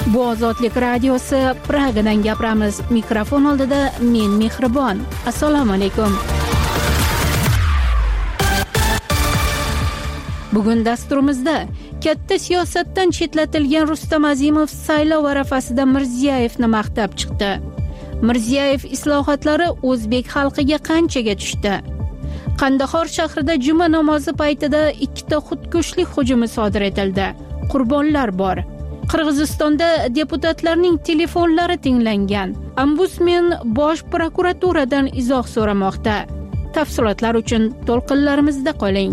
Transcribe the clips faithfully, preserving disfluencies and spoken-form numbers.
Bu Ozodlik radiosi, Pragadan gapiramiz. Mikrofon oldida men Mehribon. Assalomu alaykum. Bugun dasturimizda katta siyosatdan chetlatilgan Rustam Azimov saylov arafasida Mirziyoyevni maqtab chiqdi. Mirziyoyev islohotlari o'zbek xalqiga qanchaga tushdi? Qandahor shahrida juma namozi paytida ikkita xudkushlik hujumi sodir etildi. Qurbonlar bor. Qirg'izistonda deputatlarning telefonlari tinglangan. Ombudsman Bosh prokuraturadan izoh so'ramoqda. Tafsilotlar uchun to'lqinlarimizda qoling.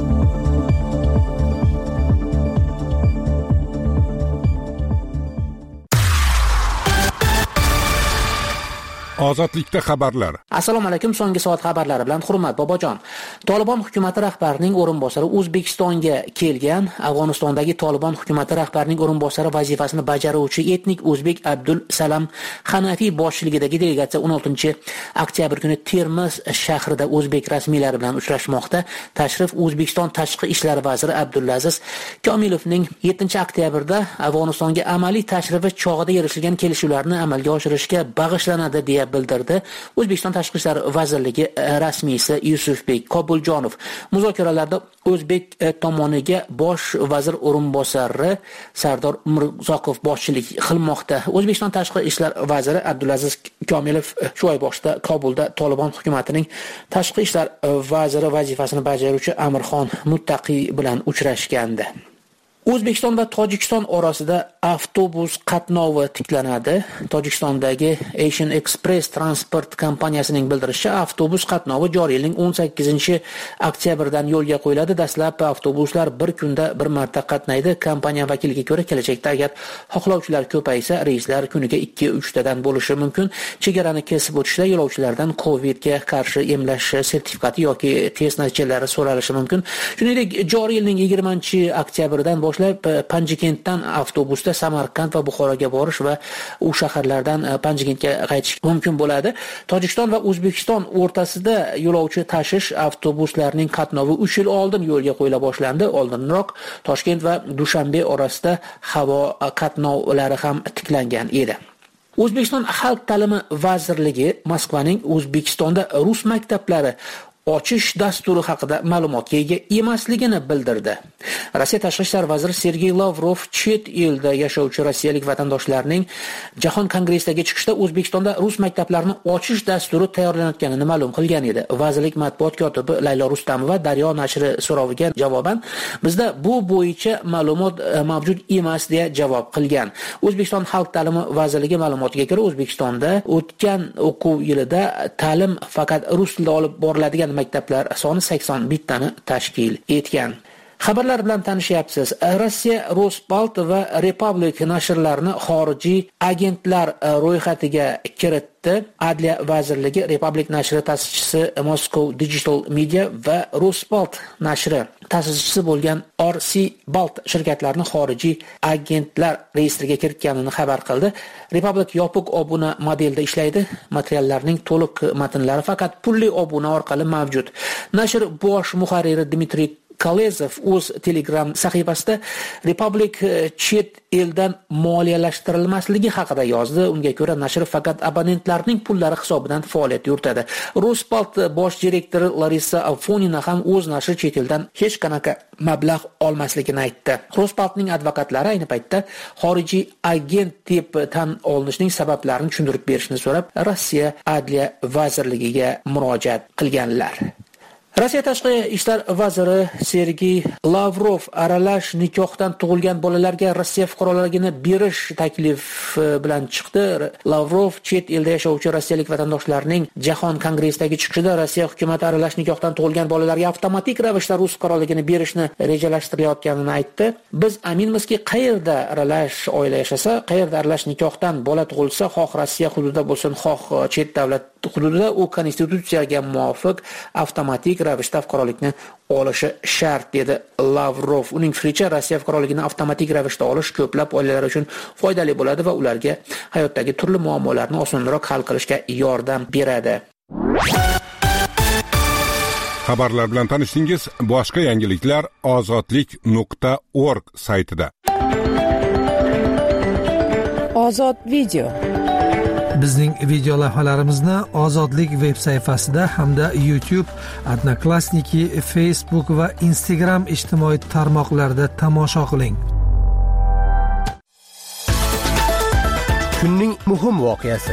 Ozodlikda xabarlar. Assalomu alaykum. So'nggi soat xabarlari bilan Hurmat Bobojon. Tolibon hukumatı rahbarining o'rinbosari O'zbekistonga kelgan. Afg'onistondagi Tolibon hukumatı rahbarining o'rinbosari vazifasini bajaruvchi etnik o'zbek Abdul Salam Hanafiy boshchiligidagi delegatsiya o'n oltinchi oktyabr kuni Termiz shahrida o'zbek rasmiylari bilan uchrashmoqda. Tashrif O'zbekiston tashqi ishlar vaziri Abdulaziz Komilovning yettinchi oktyabrda Afg'onistonga amaliy tashrifi chog'ida erishilgan kelishuvlarni amalga oshirishga bag'ishlanadi deya bildirdi O'zbekiston Tashqi ishlar vazirligi rasmiysi Yusufbek Kobuljonov. Muzokaralarda o'zbek tomoniga bosh vazir o'rinbosari Sardor Mirzoqov boshchilik qilmoqda. O'zbekiston Tashqi ishlar vaziri Abdulaziz Komilov shu oy boshida Kobulda Tolibon hukumatining tashqi ishlar vaziri vazifasini bajaruvchi Amirxon Muttaqiy bilan uchrashgandi. O'zbekiston va Tojikiston orasida avtobus qatnovi tiklanadi. Tojikistondagi Asian Express transport kompaniyasining bildirishicha, avtobus qatnovi joriy yilning o'n sakkizinchi oktyabrdan yo'lga qo'yiladi. Dastlab avtobuslar bir kunda bir marta qatnaydi. Kompaniya vakiliga ko'ra, kelajakda agar xohlovchilar ko'paysa, reyslar kuniga ikki uch tadan bo'lishi mumkin. Chegarani kesib o'tishda yo'lovchilardan Covidga qarshi emlash sertifikati yoki test natijalari so'ralishi mumkin. Shuningdek, joriy yilning yigirmanchi oktyabrdan boshlab Panjikentdan avtobusda Samarqand va Buxoroga borish va u shaharlardan Panjikentga qaytish mumkin bo'ladi. Tojikiston va O'zbekiston o'rtasida yo'lovchi tashish avtobuslarining qatnovi uch yil oldin yo'lga qo'yila boshlandi. Oldinroq Toshkent va Dushanbe orasida havo qatnovlari ham tiklangan edi. O'zbekiston Xalq ta'limi vazirligi Moskvaning O'zbekistonda rus maktablari ochish dasturi haqida ma'lumotga ega emasligini bildirdi. Rossiya Tashqi ishlar vaziri Sergey Lavrov chet elda yashovchi rossiyalik vatandoshlarning Jahon kongressidagi chiqishda O'zbekistonda rus maktablarini ochish dasturi tayyorlanayotganini ma'lum qilgan edi. Vazirlik matbuot kotibi Laylo Rustamova Daryo nashri so'roviga javoban bizda bu bo'yicha ma'lumot mavjud emas deya javob qilgan. O'zbekiston Xalq ta'limi vazirligi ma'lumotiga ko'ra, O'zbekistonda o'tgan o'quv yilida ta'lim faqat rus tilida olib boriladigan maktablar soni sakson bittani tashkil etgan. Xabarlar bilan tanishyapsiz. Rossiya Rospalt va Republic nashrlarini xorijiy agentlar ro'yxatiga kiritdi. Adliya vazirligi Republic nashri ta'sischisi Moscow Digital Media va Rospalt nashri ta'sischisi bo'lgan R C Balt shirkatlarini xorijiy agentlar reyestriga kiritganini xabar qildi. Republic yopiq obuna modelda ishlaydi. Materiallarning to'liq matnlari faqat pulli obuna orqali mavjud. Nashr bosh muharriri Dmitriy Kolezov o'z Telegram sahifasida Republic chet eldan moliyalashtirilmasligi haqida yozdi. Unga ko'ra, nashr faqat abonentlarning pullari hisobidan faoliyat yuritadi. Rospalt bosh direktori Larissa Afonina ham o'z nashri chet eldan hech qanaqa mablag' olmasligini aytdi. Rospaltning advokatlari ayni paytda xorijiy agent deb tan olinishining sabablarini tushuntirib berishni so'rab, Rossiya Adliya vazirligiga murojaat qilganlar. Rossiya Tashqi ishlar vaziri Sergey Lavrov aralash nikohdan tug'ilgan bolalarga Rossiya fuqaroligini berish taklifi bilan chiqdi. Lavrov chet elda yashovchi rossiyalik vatandoshlarning Jahon kongressidagi chiqishida Rossiya hukumati aralash nikohdan tug'ilgan bolalarga avtomatik ravishda rus fuqaroligini berishni rejalashtirayotganini aytdi. Biz aminmizki, qayerda aralash oila yashasa, qayerda aralash nikohdan bola tug'ilsa, xoh Rossiya hududida bo'lsin, xoh chet davlat hududida, u konstitutsiyaga muvofiq avtomatik ravishda fuqarolikni olishi shart dedi Lavrov. Uning fikricha, Rossiya fuqaroligini avtomatik ravishda olish ko'plab oilalar uchun foydali bo'ladi va ularga hayotdagi turli muammolarni osonroq hal qilishga yordam beradi. Xabarlar bilan tanishdingiz. Boshqa yangiliklar ozodlik nuqta org saytida. Ozod video. Bizning video lavhalarimizni Ozodlik veb sayfasida hamda YouTube, Odnoklassniki, Facebook va Instagram ijtimoiy tarmoqlarida tomosha qiling. Kunning muhim voqeasi.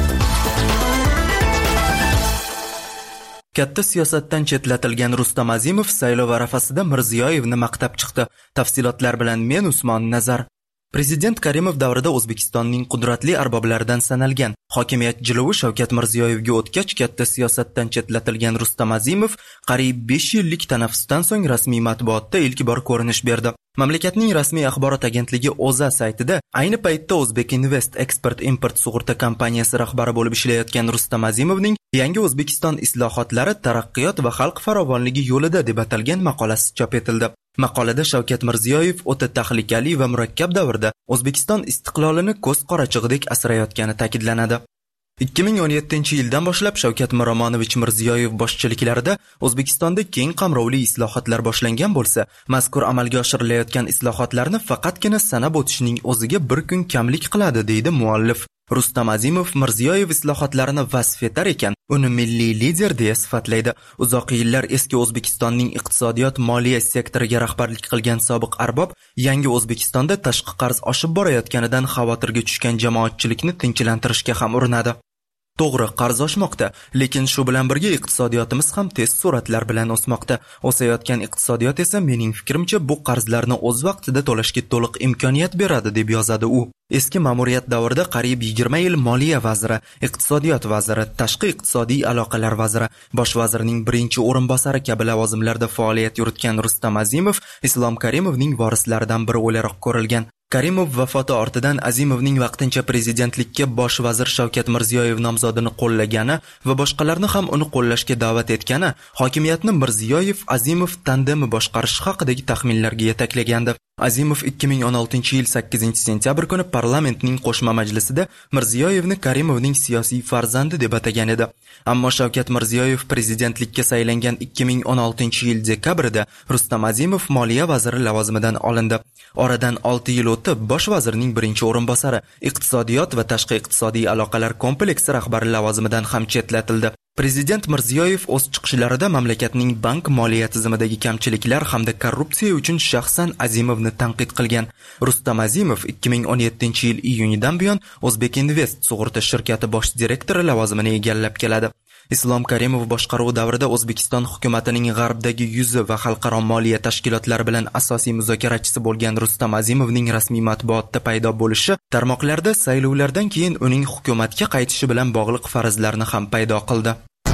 Katta siyosatdan chetlatilgan Rustam Azimov saylov arafasida Mirziyoyevni maqtab chiqdi. Tafsilotlar bilan men Usmon Nazar. Prezident Karimov davrida O'zbekistonning qudratli arboblaridan sanalgan hokimiyat jilovi Shavkat Mirziyoyevga o'tgach, katta siyosatdan chetlatilgan Rustam Azimov qariyb besh yillik tanaffusdan so'ng rasmiy matbuotda ilk bor ko'rinish berdi. Mamlakatning rasmiy axborot agentligi O'zA saytida ayni paytda O'zbek Invest Export Import sug'urta kompaniyasi rahbari bo'lib ishlayotgan Rustam Azimovning yangi O'zbekiston islohotlari, taraqqiyot va xalq farovonligi yo'lida deb atalgan maqolasi chop etildi. Maqolada Shavkat Mirziyoyev o'ta tahlikali va murakkab davrda O'zbekiston istiqlolini ko'z qorachig'idek asrayotgani ta'kidlanadi. ikki ming o'n yettinchi yildan boshlab Shavkat Miromonovich Mirziyoyev boshchiliklarida O'zbekistonda keng qamrovli islohotlar boshlangan bo'lsa, mazkur amalga oshirilayotgan islohotlarni faqatgina sanab o'tishning o'ziga bir kun kamlik qiladi, deydi muallif. Rustam Azimov Mirziyoyev islohotlarini vasf etar ekan, uni milliy lider deya sifatlaydi. Uzoq yillar eski O'zbekistonning iqtisodiyot moliya sektoriga rahbarlik qilgan sobiq arbob yangi O'zbekistonda tashqi qarz oshib borayotganidan xavotirga tushgan jamoatchilikni tinchlantirishga ham urinadi. To'g'ri, qarz oshmoqda, lekin shu bilan birga iqtisodiyotimiz ham tez sur'atlar bilan o'smoqda. O'sayotgan iqtisodiyot esa mening fikrimcha bu qarzlarni o'z vaqtida to'lashga to'liq imkoniyat beradi, deb yozadi u. Eski ma'muriyat davrida qariyb yigirma yil moliya vaziri, iqtisodiyot vaziri, tashqi iqtisodiy aloqalar vaziri, bosh vazirning birinchi o'rinbosari kabi lavozimlarda faoliyat yuritgan Rustam Azimov Islom Karimovning vorislaridan biri o'laroq ko'rilgan. Karimov vafoti ortidan Azimovning vaqtincha prezidentlikka bosh vazir Shavkat Mirziyoyev nomzodini qo'llagani va boshqalarni ham uni qo'llashga da'vat etgani hokimiyatni Mirziyoyev-Azimov tandemi boshqarish haqidagi taxminlarga yetaklagandi. Azimov ikki ming o'n oltinchi yil sakkizinchi sentyabr kuni parlamentning qo'shma majlisida Mirziyoyevni Karimovning siyosiy farzandi deb atagan edi. Ammo Shavkat Mirziyoyev prezidentlikka saylangan ikki ming o'n oltinchi yil dekabrida Rustam Azimov moliya vaziri lavozimidan olindi. Oradan olti yil o'tib bosh vazirning birinchi o'rinbosari, iqtisodiyot va tashqi iqtisodiy aloqalar kompleksi rahbari lavozimidan ham chetlatildi. Prezident Mirziyoyev o'z chiqishlarida mamlakatning bank moliya tizimidagi kamchiliklar hamda korrupsiya uchun shaxsan Azimovni tanqid qilgan. Rustam Azimov ikki ming o'n yettinchi yil iyunidan buyon O'zbek Invest sug'urta shirkati bosh direktori lavozimini egallab keladi. Islom Karimov boshqaruvi davrida O'zbekiston hukumatining g'arbdagi yuzi va xalqaro moliya tashkilotlari bilan asosiy muzokarachisi bo'lgan Rustam Azimovning rasmiy matbuotda paydo bo'lishi tarmoqlarda saylovlardan keyin uning hukumatga qaytishi bilan bog'liq farazlarni ham paydo qildi.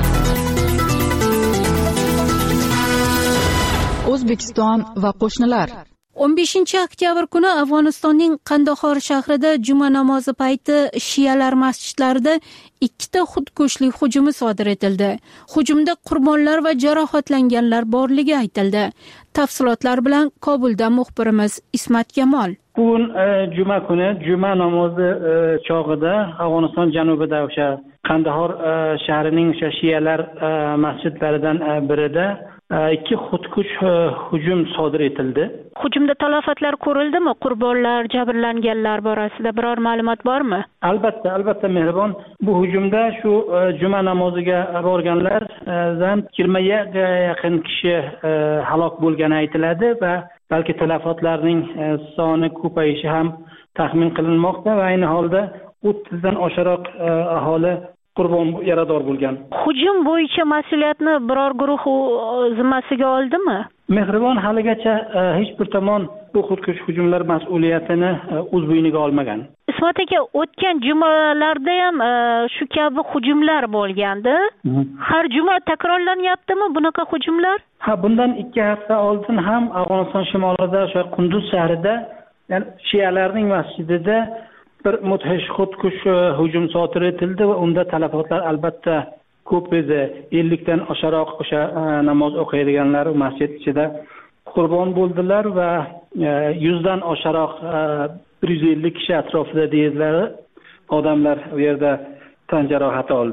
O'zbekiston va qo'shnilar. o'n beshinchi oktyabr kuni Afg'onistonning Qandahor shahrida juma namozi payti shiyalar masjidlarida ikkita xudkushlik hujumi sodir etildi. Hujumda qurbonlar va jarohatlanganlar borligi aytildi. Tafsilotlar bilan Kobuldan muxbirimiz Ismat Kamol. Bugun e, juma kuni juma namozi e, chog'ida Afg'oniston janubida o'sha Qandahor e, shahrining o'sha shiyalar e, masjidlaridan e, birida ikki xudkush hujum sodir etildi. Hujumda talafotlar ko'rildimi? Qurbonlar, jabrlanganlar borasida biror ma'lumot bormi? Albatta, albatta mehribon. Bu hujumda shu juma namoziga borganlardan yigirmaga yaqin kishi halok bo'lgani aytiladi va balki talafotlarning soni ko'payishi ham taxmin qilinmoqda va ayni holda o'ttizdan oshiqroq aholi qurbon yarador bo'lgan. Hujum bo'yicha mas'uliyatni biror guruh zimmasiga oldimi? Mehribon haligacha hech bir tomon bu xudkush hujumlar mas'uliyatini o'z bo'yniga olmagan. Ismat aka, o'tgan jumalarda ham shu kabi hujumlar bo'lgandi. Har juma takrorlanyaptimi bunaqa hujumlar? Ha, bundan ikki hafta oldin ham Afg'oniston shimolida o'sha Qunduz shahrida, ya'ni shiyalarning masjidida bir mudhish xudkush hujum sodir etildi va unda talafotlar albatta ko'p edi. ellikdan oshiqroq o'sha namoz o'qiydiganlar masjid ichida qurbon bo'ldilar va yuzdan oshiqroq bir yuz ellik kishi atrofida deyiladi odamlar u yerda tan jarohati oldi.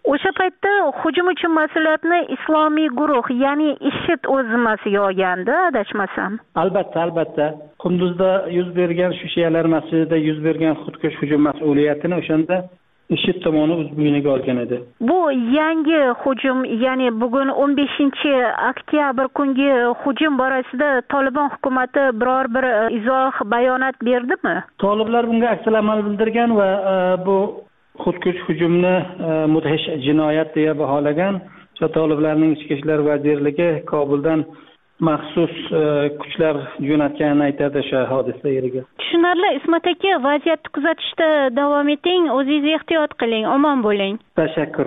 O'sha paytda hujum uchun mas'uliyatni islomiy guruh, ya'ni IShID o'z zimmasiga olgandi, adashmasam. Albatta, albatta. Qunduzda yuz bergan shu shialar masjidida yuz bergan xudkush hujum mas'uliyatini o'shanda IShID tomoni o'z bo'yniga olgan edi. Bu yangi hujum, ya'ni bugun o'n beshinchi oktyabr kungi hujum borasida Tolibon hukumatı biror bir izoh, bayonot berdimi? Toliblar bunga aksal amal bildirgan va bu xudkush hujumni mudhish jinoyat deya baholagan. Toliblarning ichki ishlar vazirligi Kobuldan maxsus kuchlar jo'natganini aytadi o'sha hodisa yeriga. Tushunarli, Ismat aka, vaziyatni kuzatishda davom eting, o'zingiz ehtiyot qiling, omon bo'ling. Tashakkur.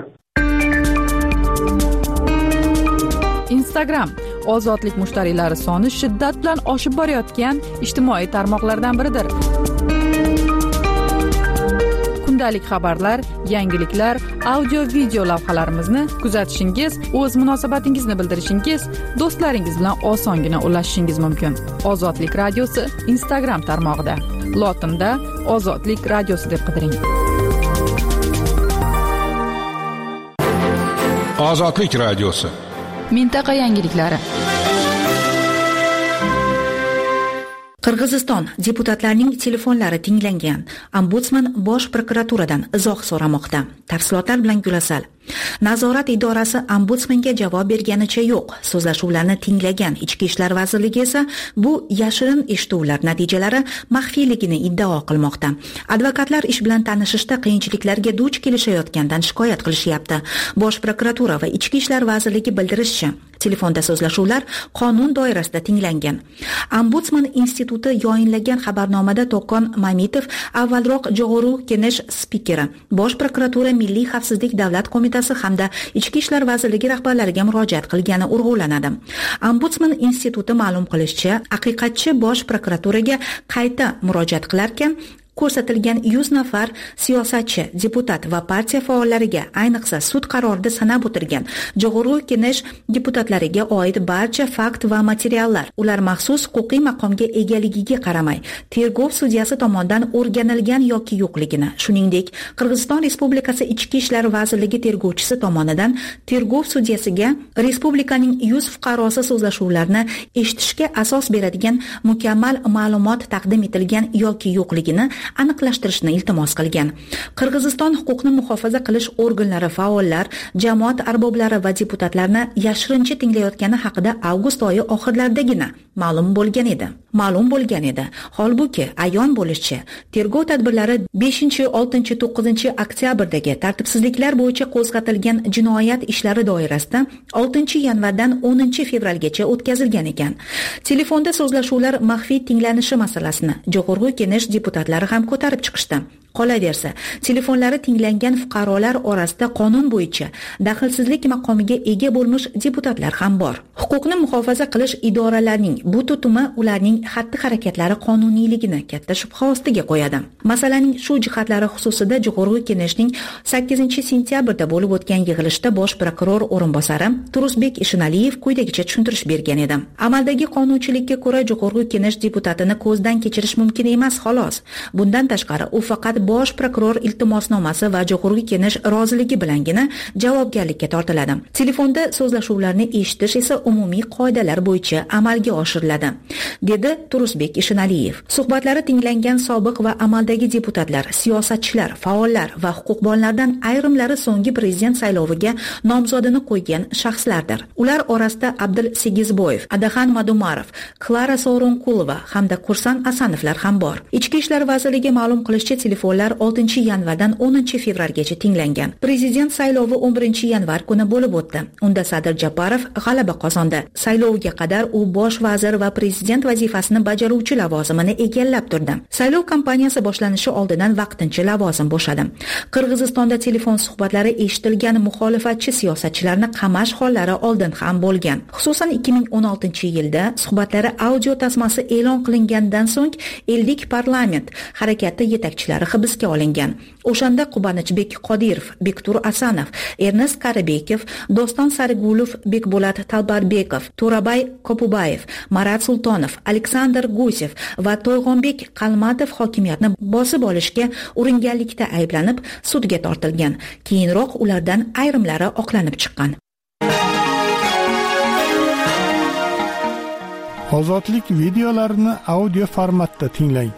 Instagram ozodlik mushtariylari soni shiddat bilan oshib borayotgan ijtimoiy tarmoqlardan biridir. Kundalik xabarlar, yangiliklar, audio video lavhalarimizni kuzatishingiz, o'z munosabatingizni bildirishingiz, do'stlaringiz bilan osongina ulashishingiz mumkin. Ozodlik radiosi Instagram tarmog'ida. Lotinda Ozodlik radiosi deb qidiring. Ozodlik radiosi. Mintaqa yangiliklari. Qirg'iziston deputatlarining telefonlari tinglangan. Ombudsman Bosh prokuraturadan izoh so'ramoqda. Tafsilotlar bilan Gulasal. Nazorat idorasi ombudsmanga javob berganicha yo'q. So'zlashuvlarni tinglagan Ichki ishlar vazirligi esa bu yashirin eshituvlar natijalari maxfiyligini iddao qilmoqda. Advokatlar ish bilan tanishishda qiyinchiliklarga duch kelishayotgandan shikoyat qilishyapti. Bosh prokuratura va Ichki ishlar vazirligi bildirishicha, telefonda so'zlashuvlar qonun doirasida tinglangan. Ombudsman instituti yoyinlagan xabarnomada To'qon Mamitov avvalroq Jo'g'oru Kenesh spikeri, Bosh prokuratura Milliy xavfsizlik davlat qo'mitasi hamda Ichki ishlar vazirligi rahbarlariga murojaat qilgani urg'ulanadi. Ombudsman instituti ma'lum qilishicha, haqiqatchi Bosh prokuraturaga qayta murojaat qilarkan, ko'rsatilgan yuz nafar siyosatchi, deputat va partiya faollariga, ayniqsa sud qarorida sanab o'tirgan Jo'g'oru Kenesh deputatlariga oid barcha fakt va materiallar, ular maxsus huquqiy maqomga egaligiga qaramay, tergov sudyasi tomonidan o'rganilgan yoki yo'qligini, shuningdek, Qirg'iziston Respublikasi Ichki ishlar vazirligi tergovchisi tomonidan tergov sudyasiga respublikaning yuz fuqarosi so'zlashuvlarini eshitishga asos beradigan mukammal ma'lumot taqdim etilgan yoki yo'qligini aniqlashtirishni iltimos qilgan. Qirg'iziston huquqni muhofaza qilish organlari faollar, jamoat arboblari va deputatlarni yashirincha tinglayotgani haqida avgust oyi oxirlaridagina ma'lum bo'lgan edi. Ma'lum bo'lgan edi. Holbuki ayon bo'lishicha, tergov tadbirlari beshinchi, oltinchi, to'qqizinchi oktyabrdagi tartibsizliklar bo'yicha qo'zg'atilgan jinoyat ishlari doirasida oltinchi yanvardan o'ninchi fevralgacha o'tkazilgan ekan. Telefonda so'zlashuvlar maxfiy tinglanishi masalasini Jo'g'oru Kenesh deputatlari ham ko'tarib chiqishdi. Qolaversa, telefonlari tinglangan fuqarolar orasida qonun bo'yicha daxlsizlik maqomiga ega bo'lmish deputatlar ham bor. Huquqni muhofaza qilish idoralarining bu tutumi ularning xatti-harakatlari qonuniyligini katta shubha ostiga qo'yadi. Masalaning shu jihatlari xususida Jo'g'oru Keneshning sakkizinchi sentyabrda bo'lib o'tgan yig'ilishda bosh prokuror o'rinbosari Turusbek Ishonaliyev quyidagicha tushuntirish bergan edi. Amaldagi qonunchilikka ko'ra Jo'g'oru Kenesh deputatini ko'zdan kechirish mumkin emas, xolos. Bundan tashqari, u faqat bosh prokuror iltimosnomasi va Jo'g'oru Kenesh roziligi bilangina javobgarlikka tortiladi. Telefonda so'zlashuvlarni eshitish esa umumiy qoidalar bo'yicha amalga oshiriladi, dedi Turusbek Ishonaliyev. Suhbatlari tinglangan sobiq va amaldagi deputatlar, siyosatchilar, faollar va huquqbonlardan ayrimlari so'nggi prezident sayloviga nomzodini qo'ygan shaxslardir. Ular orasida Abdul Segizboyev, Adaxan Madumarov, Klara Soronkulova hamda Kursan Asanovlar ham bor. Ichki ishlar vazirligi ma'lum qilishicha, telefonlar oltinchi yanvardan o'ninchi fevralgacha tinglangan. Prezident saylovi o'n birinchi yanvar kuni bo'lib o'tdi. Unda Sadir Japarov g'alaba qozondi. Saylovga qadar u bosh vazir va prezident vazifasini bajaruvchi lavozimini egallab turdi. Saylov kampaniyasi boshlanishi oldidan vaqtincha lavozim bo'shadi. Qirg'izistonda telefon suhbatlari eshitilgan muxolifatchi siyosatchilarni qamash hollari oldin ham bo'lgan. Xususan ikki ming o'n oltinchi yilda suhbatlari audio tasmasi e'lon qilingandan so'ng ellik parlament harakati yetakchilari hibsga olingan. O'shanda Qubanichbek Qodirov, Bektur Asanov, Ernest Qaribekov, Doston Sarigulov, Bekbolat Talbarbekov, To'rabay Kopubayev, Marat Sultonov, Aleksandr Gusev va To'yg'onbek Qalmatov hokimiyatni bosib olishga uringanlikda ayblanib sudga tortilgan. Keyinroq ulardan ayrimlari oqlanib chiqqan. Ozodlik videolarini audio formatda tinglang.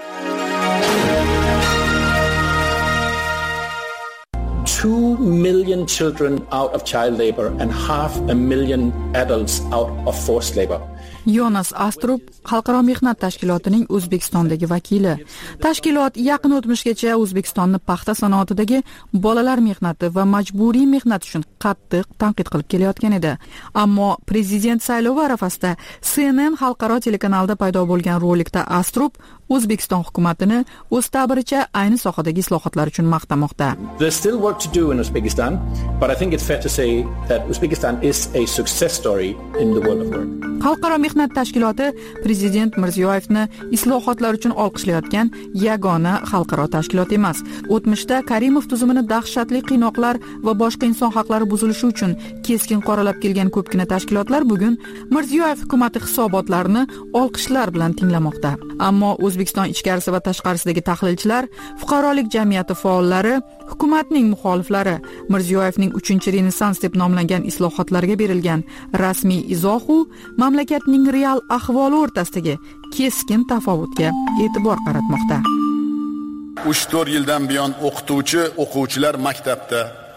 Two million children out of child labor and half a million adults out of forced labor. Yonas Astrup Xalqaro mehnat tashkilotining O'zbekistondagi vakili. Tashkilot yaqin o'tmishgacha O'zbekistonni paxta sanoatidagi bolalar mehnati va majburiy mehnat uchun qattiq tanqid qilib kelayotgan edi. Ammo prezident saylovi arafasida C N N xalqaro telekanalida paydo bo'lgan rolikda Astrup O'zbekiston hukumatini o'z ta'biricha ayni sohadagi islohotlar uchun maqtamoqda. There's still work to do in Uzbekistan, but I think it's fair to say that Uzbekistan is a success story in the world of work. Xalqaro mehnat tashkiloti prezident Mirziyoyevni islohotlar uchun olqishlayotgan yagona xalqaro tashkilot emas. O'tmishda Karimov tuzumini dahshatli qiynoqlar va boshqa inson haqlari buzilishi uchun keskin qoralab kelgan ko'pgina tashkilotlar bugun Mirziyoyev hukumati hisobotlarini olqishlar bilan tinglamoqda. Ammo O'zbekiston ichkarisi va tashqarisidagi tahlilchilar, fuqarolik jamiyati faollari, hukumatning muxoliflari Mirziyoyevning uchinchi renessans deb nomlangan islohotlarga berilgan rasmiy izohu mamlakatning real ahvoli o'rtasidagi keskin tafovutga e'tibor qaratmoqda. uch to'rt yildan buyon o'qituvchi, o'quvchilar maktabda,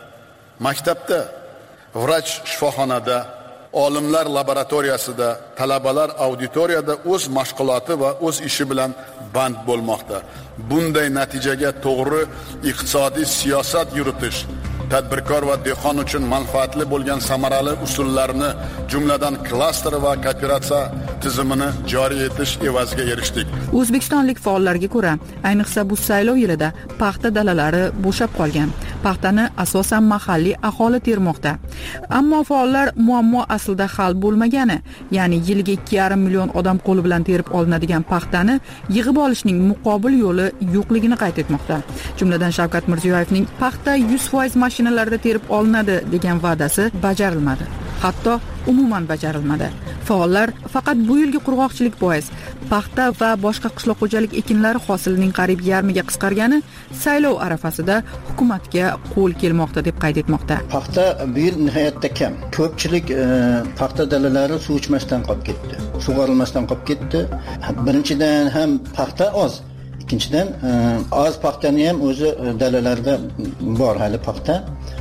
maktabda, vrach shifoxonada, olimlar laboratoriyasida, talabalar auditoriyada o'z mashg'uloti va o'z ishi bilan band bo'lmoqda. Bunday natijaga to'g'ri iqtisodiy siyosat yuritish, tadbirkor va dehqon uchun manfaatli bo'lgan samarali usullarni, jumladan klaster va kooperatsiya tizimini joriy etish evaziga erishdik. O'zbekistonlik faollarga ko'ra, ayniqsa bu saylov yilida paxta dalalari bo'shab qolgan. Paxtani asosan mahalliy aholi termoqda. Ammo faollar muammo aslida hal bo'lmagani, ya'ni yiliga ikki yarim million odam qo'li bilan terib olinadigan paxtani yig'ib olishning muqobil yo'li yo'qligini qayd etmoqda. Jumladan Shavkat Mirziyoyevning paxta yuz foiz mashinalarda terib olinadi degan va'dasi bajarilmadi. Hatto umuman bajarilmadi. Faollar faqat bu yilgi qurg'oqchilik bois paxta va boshqa qishloq xo'jalik ekinlari hosilining qariyb yarmiga qisqargani saylov arafasida hukumatga qo'l kelmoqda deb qayd etmoqda. Paxta bu yil nihoyatda kam. Ko'pchilik e, paxta dalalari suv ichmasdan qolib ketdi. Sug'orilmasdan qolib ketdi. Birinchidan ham paxta oz. Ikkinchidan e, oz paxtani ham o'zi dalalarda bor hali paxta.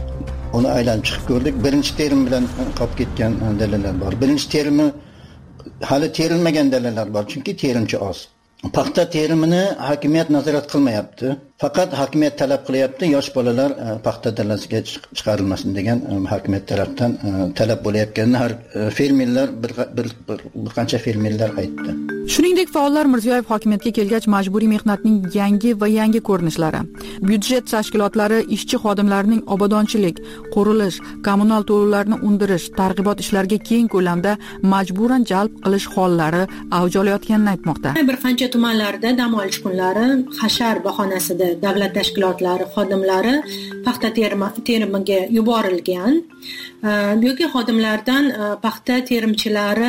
Uni aylanib chiqib ko'rdik. Birinchi terim bilan qolib ketgan dalalar bor. Birinchi terimi hali terilmagan dalalar bor, chunki terimchi oz. Paxta terimini hokimiyat nazorat qilmayapti. Faqat hokimiyat talab qilyapti, yosh bolalar paxta dalasiga chiqarilmasin degan hokimiyat tarafdan talab bo'layotganini har fermerlar bir, bir, bir, bir qancha fermerlar aytdi. Shuningdek, faollar Mirziyoyev hokimiyatga kelgach majburiy mehnatning yangi va yangi ko'rinishlari, byudjet tashkilotlari ishchi xodimlarining obodonchilik, qurilish, kommunal to'lovlarni undirish, targ'ibot ishlariga keng ko'lamda majburan jalb qilish hollari avj olayotganini aytmoqda. Bir qancha tumanlarda dam olish kunlari hashar bahonasida davlat tashkilotlari xodimlari paxta terimiga yuborilgan. Yoki xodimlardan paxta terimchilari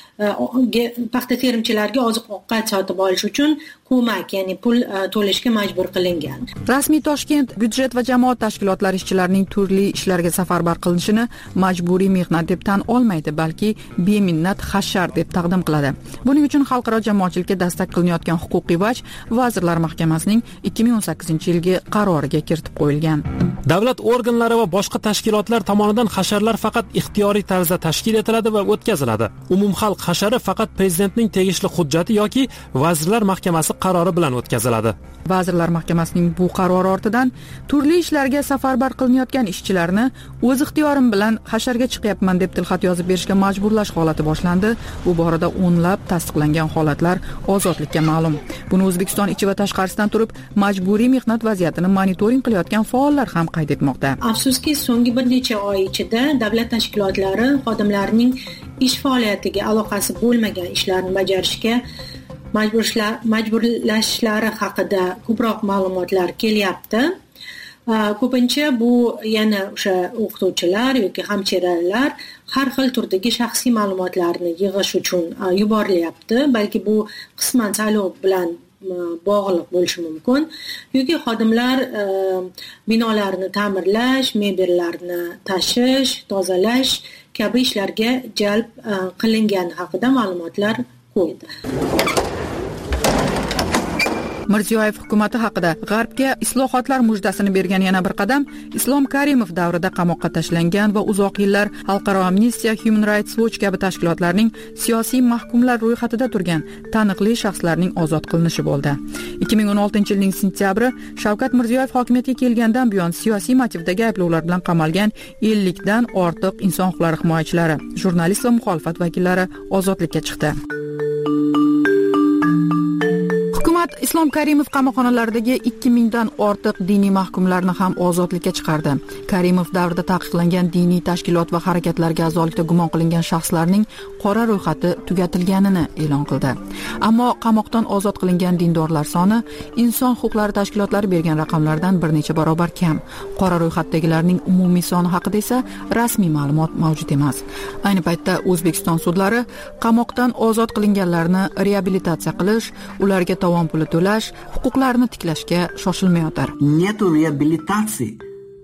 paxta terimchilarga oziq-ovqat sotib olish uchun ko'mak, ya'ni pul to'lashga majbur qilingan. Rasmiy Toshkent byudjet va jamoat tashkilotlari ishchilarining turli ishlarga safarbar qilinishini majburiy mehnat deb tan olmaydi, balki beminnat hashar deb taqdim qiladi. Buning uchun xalqaro jamoatchilikka dastak qilinayotgan huquqiy vaj Vazirlar Mahkamasining ikki ming o'n sakkizinchi yilgi qaroriga kiritib qo'yilgan. Davlat organlari va boshqa tashkilotlar tomonidan hasharlar faqat ixtiyoriy tarzda tashkil etiladi va o'tkaziladi. Umumxalq hashari faqat prezidentning tegishli hujjati yoki Vazirlar Mahkamasi qarori bilan o'tkaziladi. Vazirlar Mahkamasining bu qarori ortidan turli ishlarga safarbar qilinayotgan ishchilarni o'z ixtiyorim bilan hasharga chiqyapman deb tilxat yozib berishga majburlash holati boshlandi. Bu borada o'nlab tasdiqlangan holatlar ozodlikka ma'lum. Buni O'zbekiston ichi va tashqarisidan turib majburiy mehnat vaziyatini monitoring qilayotgan faollar ham qayd etmoqda. Afsuski, so'nggi bir necha oy ichida davlat tashkilotlari xodimlarining ish faoliyatiga aloqasi bo'lmagan ishlarni bajarishga majburlashlari haqida ko'proq ma'lumotlar kelyapti. Ko'pincha bu yana o'sha o'qituvchilar yoki hamshiralar har xil turdagi shaxsiy ma'lumotlarni yig'ish uchun yuborilyapti. Balki bu qisman saylov bilan bog'liq bo'lishi mumkin. Yoki xodimlar binolarni ta'mirlash, mebellarni tashish, tozalash kabi ishlarga jalb qilingani haqida ma'lumotlar qo'ydi. Mirziyoyev hukumati haqida G'arbga islohotlar mujdasini bergan yana bir qadam Islom Karimov davrida qamoqqa tashlangan va uzoq yillar Xalqaro Amnistiya, Human Rights Watch kabi tashkilotlarning siyosiy mahkumlar ro'yxatida turgan taniqli shaxslarning ozod qilinishi bo'ldi. ikki ming o'n oltinchi yilning sentyabri Shavkat Mirziyoyev hokimiyatga kelgandan buyon siyosiy motivdagi ayblovlar bilan qamalgan ellik dan ortiq inson huquqlari himoyachilari, jurnalist va muxolifat vakillari ozodlikka chiqdi. Hukumat Islom Karimov qamoqxonalaridagi ikki ming dan ortiq diniy mahkumlarni ham ozodlikka chiqardi. Karimov davrida taqiqlangan diniy tashkilot va harakatlarga a'zolikda gumon qilingan shaxslarning qora ro'yxati tugatilganini e'lon qildi. Ammo qamoqdan ozod qilingan dindorlar soni inson huquqlari tashkilotlari bergan raqamlardan bir necha barobar kam. Qora ro'yxatdagilarning umumiy soni haqida esa rasmiy ma'lumot mavjud emas. Ayni paytda O'zbekiston sudlari qamoqdan ozod qilinganlarni reabilitatsiya qilish, ularga tovon puli to'lash, huquqlarini tiklashga shoshilmayotir. Нету реабилитации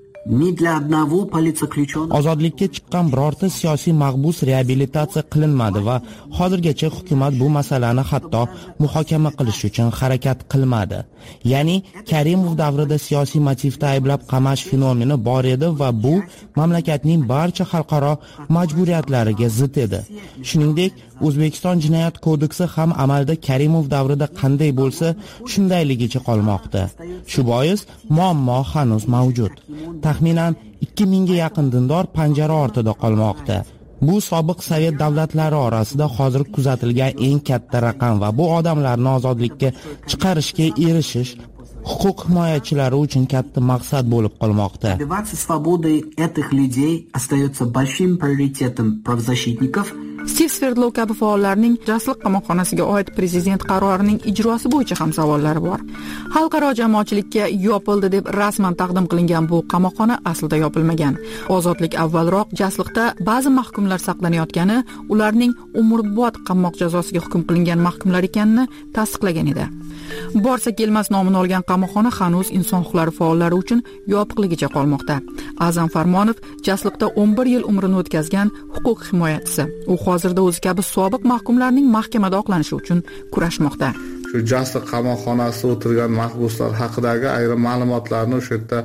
ни для одного политзаключенного. Ozodlikka chiqqan birorta siyosiy mahbus reabilitatsiya qilinmadi va hozirgacha hukumat bu masalani hatto muhokama qilish uchun harakat qilmadi. Ya'ni Karimov davrida siyosiy motivda ayblab qamash fenomeni bor edi va bu mamlakatning barcha xalqaro majburiyatlariga zid edi. Shuningdek, O'zbekiston jinoyat kodeksi ham amalda Karimov davrida qanday bo'lsa, shundayligicha qolmoqda. Shu bois muammo hanuz mavjud. Taxminan ikki mingga yaqin dindor panjara ortida qolmoqda. Bu sobiq Sovet davlatlari orasida hozir kuzatilgan eng katta raqam va bu odamlarni ozodlikka chiqarishga erishish huquq himoyachilari uchun katta maqsad bo'lib qolmoqda. Добиваться свободы этих людей остается большим приоритетом правозащитников. Stiv Sverdlov kabi faollarning Jasliq qamoqxonasiga oid prezident qarorining ijrosi bo'yicha ham savollari bor. Xalqaro jamoatchilikka yopildi deb rasman taqdim qilingan bu qamoqxona aslida yopilmagan. Ozodlik avvalroq Jasliqda ba'zi mahkumlar saqlanayotgani, ularning umrbod qamoq jazosiga hukm qilingan mahkumlar ekanini tasdiqlagan edi. Borsa kelmas nomini olgan qamoqxona hanuz inson huquqlari faollari uchun yopiqligicha qolmoqda. Azam Farmonov Jasliqda o'n bir yil umrini o'tkazgan huquq himoyachisi. U hozirda o'zi kabi sobiq mahkumlarning mahkamada oqlanishi uchun kurashmoqda. Shu Jasliq qamoqxonasida o'tirgan mahbuslar haqidagi ayrim ma'lumotlarni o'sha yerda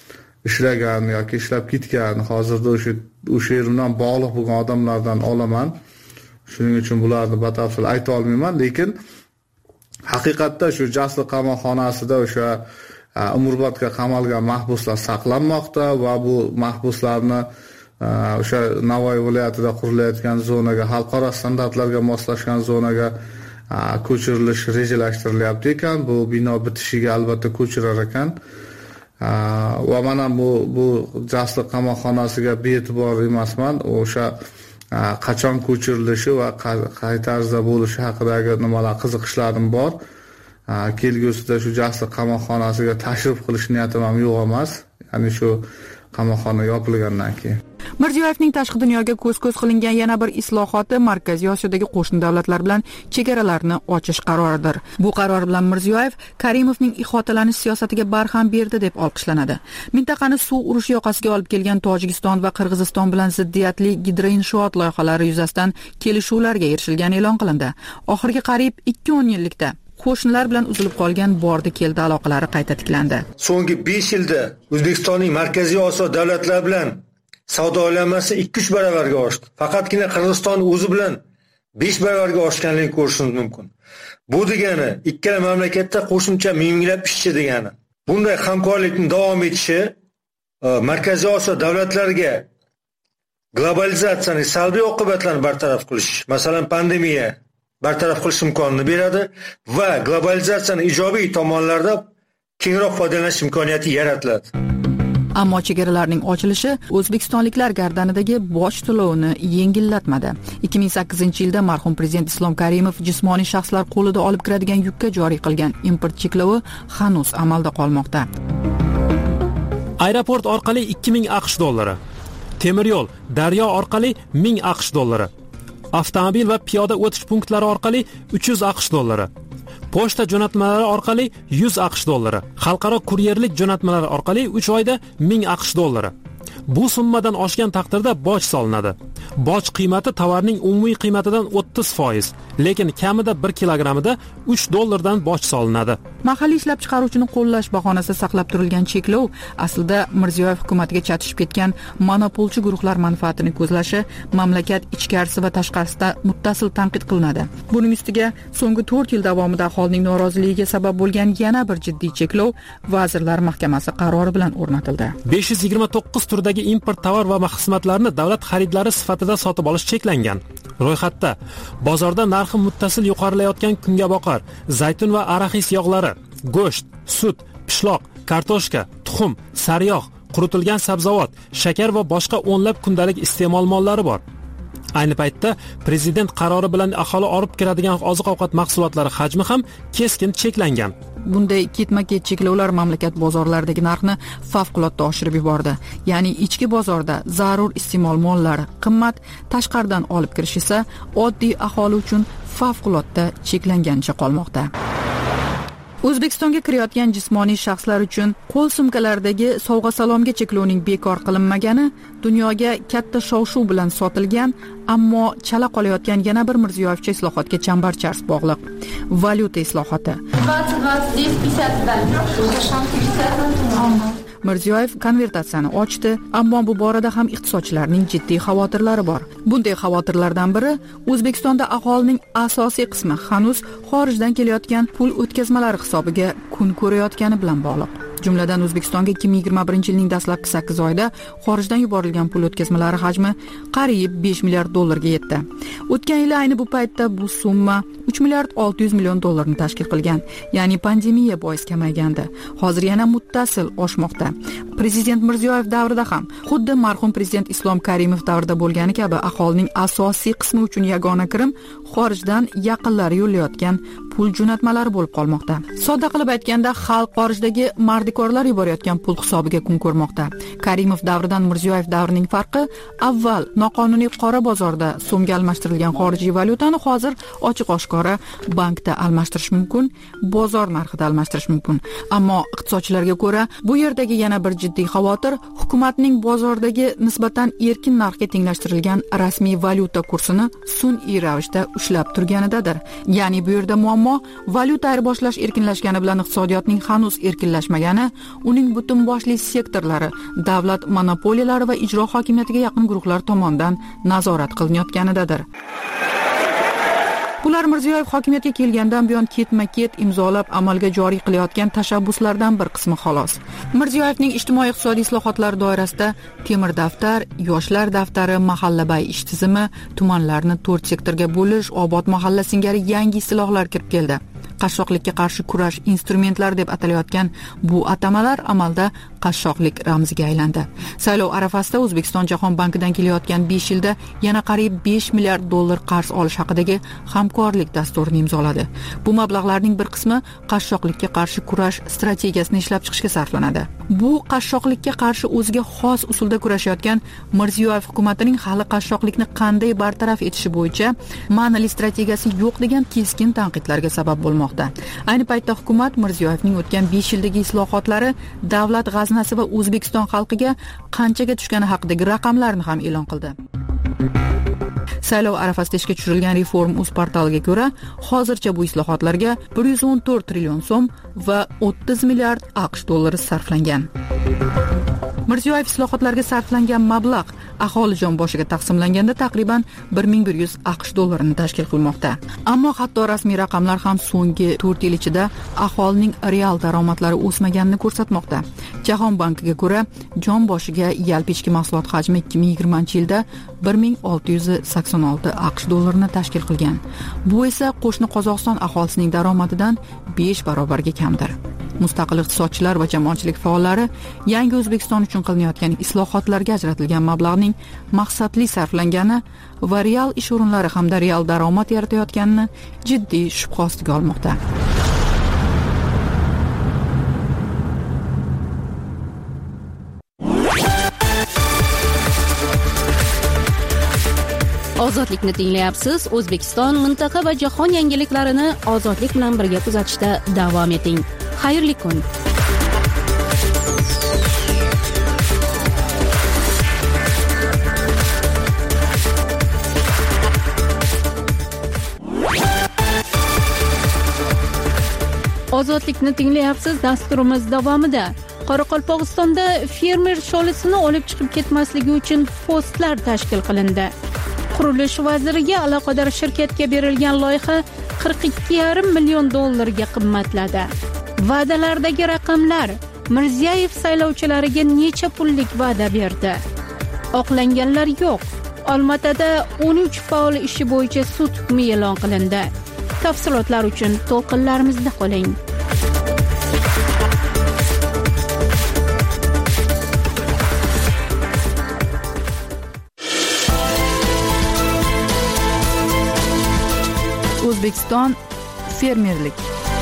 ishlagan yoki ishlab ketgan, hozirda o'sha o'sha yer bilan bog'liq bo'lgan odamlardan olaman. Shuning uchun bularni batafsil ayta olmayman, lekin haqiqatda shu Jasliq qamoqxonasida o'sha umrbodga qamalgan mahbuslar saqlanmoqda va bu mahbuslarni o'sha Navoiy viloyatida qurilayotgan zonaga, xalqaro standartlarga moslashgan zonaga ko'chirilish rejalashtirilyapti ekan. Bu bino bitishiga albatta ko'chirar ekan. Va mana bu bu Jasliq qamoqxonasiga bee'tibor emasman. O'sha qachon ko'chirilishi va qay tarzda bo'lishi haqidagi nimalar qiziqishlarim bor. Kelgusida shu Jasliq qamoqxonasiga tashrif qilish niyatim ham yo'q emas. Ya'ni shu qamoqxona yopilgandan keyin. Mirziyoyevning tashqi dunyoga ko'z-ko'z qilingan yana bir islohoti Markaziy Osiyodagi qo'shni davlatlar bilan chegaralarni ochish qaroridir. Bu qaror bilan Mirziyoyev Karimovning ihotalanish siyosatiga barham berdi deb olqishlanadi. Mintaqani suv urushi yoqasiga olib kelgan Tojikiston va Qirg'iziston bilan ziddiyatli gidroinshoot loyihalari yuzasidan kelishuvlarga erishilgani e'lon qilindi. Oxirgi qariyb ikki o'n yillikda qo'shnilar bilan uzilib qolgan bordi keldi aloqalari qayta tiklandi. So'nggi besh yilda O'zbekistonning Markaziy Osiyo davlatlari bilan savdo aylanmasi ikki uch baravarga oshdi. Faqatgina Qirg'iziston o'zi bilan besh baravarga oshganligini ko'rishingiz mumkin. Bu degani ikkala mamlakatda qo'shimcha minglab ishchi degani. Bunday hamkorlikning davom etishi Markaziy Osiyo davlatlariga globalizatsiyaning salbiy oqibatlarini bartaraf qilish, masalan pandemiya bartaraf qilish imkonini beradi va globalizatsiyaning ijobiy tomonlarida kengroq foydalanish imkoniyati yaratiladi. Ammo chegaralarning ochilishi o'zbekistonliklar gardanidagi boj to'lovini yengillatmadi. ikki ming sakkizinchi yilda marhum prezident Islom Karimov jismoniy shaxslar qo'lida olib kiradigan yukka joriy qilgan import cheklovi hanuz amalda qolmoqda. Aeroport orqali ikki ming aqsh dollari, temir yo'l, daryo orqali ming aqsh dollari, avtomobil va piyoda o'tish punktlari orqali uch yuz aqsh dollari, pochta jo'natmalari orqali yuz aqsh dollari, xalqaro kuryerlik jo'natmalari orqali uch oyda ming aqsh dollari. Bu summadan oshgan taqdirda boj solinadi. Boj qiymati tovarning umumiy qiymatidan o'ttiz foiz, lekin kamida bir kilogramida uch dollardan boj solinadi. Mahalliy ishlab chiqaruvchini qo'llash bahonasida saqlab turilgan cheklov aslida Mirziyoyev hukumatiga chatishib ketgan monopolchi guruhlar manfaatini ko'zlashi, mamlakat ichkarisi va tashqarisida muttasil tanqid qilinadi. Buning ustiga so'nggi to'rt yil davomida aholining noroziligiga sabab bo'lgan yana bir jiddiy cheklov Vazirlar Mahkamasi qarori bilan o'rnatildi. besh yuz yigirma to'qqiz turdagi import tovar va xizmatlarni davlat xaridlari sifatida sotib olish cheklangan. Ro'yxatda bozorda narxi muttasil yuqorilayotgan kungaboqar, zaytun va araxis yog'lari, go'sht, sut, pishloq, kartoshka, tuxum, sariyog', quritilgan sabzavot, shakar va boshqa o'nlab kundalik iste'mol mollari bor. Ayni paytda prezident qarori bilan aholi olib kiradigan oziq-ovqat mahsulotlari hajmi ham keskin cheklangan. Bunday ketma-ket cheklovlar mamlakat bozorlaridagi narxni favqulodda oshirib yubordi. Ya'ni ichki bozorda zarur iste'mol mollari qimmat, tashqaridan olib kirish esa oddiy aholi uchun favqulodda cheklanganicha qolmoqda. O'zbekistonga kirayotgan jismoniy shaxslar uchun qo'l sumkalaridagi sovg'a-salomga cheklovning bekor qilinmagani dunyoga katta shov-shuv bilan sotilgan, ammo chala qolayotgan yana bir Mirziyoyevcha islohotga chambarchas bog'liq. Valyuta islohoti. Mirziyoyev konvertatsiyani ochdi, ammo bu borada ham iqtisodchilarning jiddiy xavotirlari bor. Bunday xavotirlardan biri O'zbekistonda aholining asosiy qismi hanuz xorijdan kelayotgan pul o'tkazmalari hisobiga kun ko'rayotgani bilan bog'liq. Jumladan O'zbekistonga ikki ming yigirma birinchi yilning dastlabki sakkiz oyida xorijdan yuborilgan pul o'tkazmalari hajmi qariyb besh milliard dollarga yetdi. O'tgan yil ayni bu paytda bu summa uch milliard olti yuz million dollarni tashkil qilgan, ya'ni pandemiya bois kamaygandi. Hozir yana muttasil oshmoqda. Prezident Mirziyoyev davrida ham, xuddi marhum prezident Islom Karimov davrida bo'lgani kabi aholining asosiy qismi uchun yagona kirim xorijdan yaqinlari yo'llayotgan pul jo'natmalari bo'lib qolmoqda. Sodda qilib aytganda, xalq xorijdagi mardikorlar yuborayotgan pul hisobiga kun ko'rmoqda. Karimov davridan Mirziyoyev davrining farqi, avval noqonuniy qora bozorda so'mga almashtirilgan xorijiy valyutani hozir ochiq-oshkora bankda almashtirish mumkin, bozor narxida almashtirish mumkin. Ammo iqtisodchilarga ko'ra, bu yerdagi yana bir jiddiy xavotir hukumatning bozordagi nisbatan erkin narxga tenglashtirilgan rasmiy valyuta kursini sun'iy ravishda ushlab turganidadir. Ya'ni bu yerda muammo valyuta ayirboshlash erkinlashgani bilan iqtisodiyotning hanuz erkinlashmagani, uning butun boshli sektorlari davlat monopoliyalari va ijro hokimiyatiga yaqin guruhlar tomonidan nazorat qilinayotganidadir. Bular Mirziyoyev hokimiyatga kelgandan buyon ketma-ket imzolab amalga joriy qilayotgan tashabbuslardan bir qismi xolos. Mirziyoyevning ijtimoiy-iqtisodiy islohotlari doirasida temir daftar, yoshlar daftari, mahallabay ish tizimi, tumanlarni to'rt sektorga bo'lish, obod mahalla singari yangi istilohlar kirib keldi. Qashshoqlikka qarshi kurash instrumentlari deb atalayotgan bu atamalar amalda qashshoqlik ramziga aylandi. Saylov arafasida O'zbekiston Jahon bankidan kelayotgan besh yilda yana qariyb besh milliard dollar qarz olish haqidagi hamkorlik dasturini imzoladi. Bu mablag'larning bir qismi qashshoqlikka qarshi kurash strategiyasini ishlab chiqishga sarflanadi. Bu qashshoqlikka qarshi o'ziga xos usulda kurashayotgan Mirziyoyev hukumatining hali qashshoqlikni qanday bartaraf etishi bo'yicha ma'noli strategiyasi yo'q degan keskin tanqidlarga sabab bo'lmoqda. Ayni paytda hukumat Mirziyoyevning o'tgan besh yildagi islohotlari davlat g'aznasi va O'zbekiston xalqiga qanchaga tushgani haqidagi raqamlarni ham e'lon qildi. Saylov arafasida ishga tushirilgan Reform.uz portaliga ko'ra, hozircha bu islohotlarga bir yuz o'n to'rt trillion so'm va o'ttiz milliard aqsh dollari sarflangan. Mirziyoyev islohotlarga sarflangan mablag' aholi jon boshiga taqsimlanganda taqriban bir ming bir yuz aqsh dollarini tashkil qilmoqda. Ammo hatto rasmiy raqamlar ham so'nggi to'rt yil ichida aholining real daromadlari o'smaganini ko'rsatmoqda. Jahon bankiga ko'ra, jon boshiga yalpi ichki mahsulot hajmi ikki ming yigirmanchi yilda bir ming olti yuz sakson olti aqsh dollarini tashkil qilgan. Bu esa qo'shni Qozog'iston aholisining daromadidan besh barobarga kamdir. Mustaqil iqtisodchilar va jamoatchilik faollari yangi O'zbekiston uchun qilinayotgan islohotlarga ajratilgan mablag'ning maqsadli sarflangani va real ish o'rinlari hamda real daromad yaratayotganini jiddiy shubha ostiga olmoqda. Ozodlikni tinglayapsiz. O'zbekiston, mintaqa va jahon yangiliklarini ozodlik bilan birga kuzatishda davom eting. Xayrli kun. Ozodlikni tinglayapsiz. Dasturimiz davomida Qoraqalpog'istonda fermer sholisini olib chiqib ketmasligi uchun postlar tashkil qilindi. Qurilish vaziriga aloqador shirkatga berilgan loyiha qirq ikki yarim million dollarga qimmatladi. Va'dalardagi raqamlar: Mirziyoyev saylovchilariga necha pullik va'da berdi? Oqlanganlar yo'q. Olmaotada o'n uch faol ishi bo'yicha sud hukmi e'lon qilindi. Tafsilotlar uchun to'lqinlarimizda qoling. O'zbekiston fermerlik.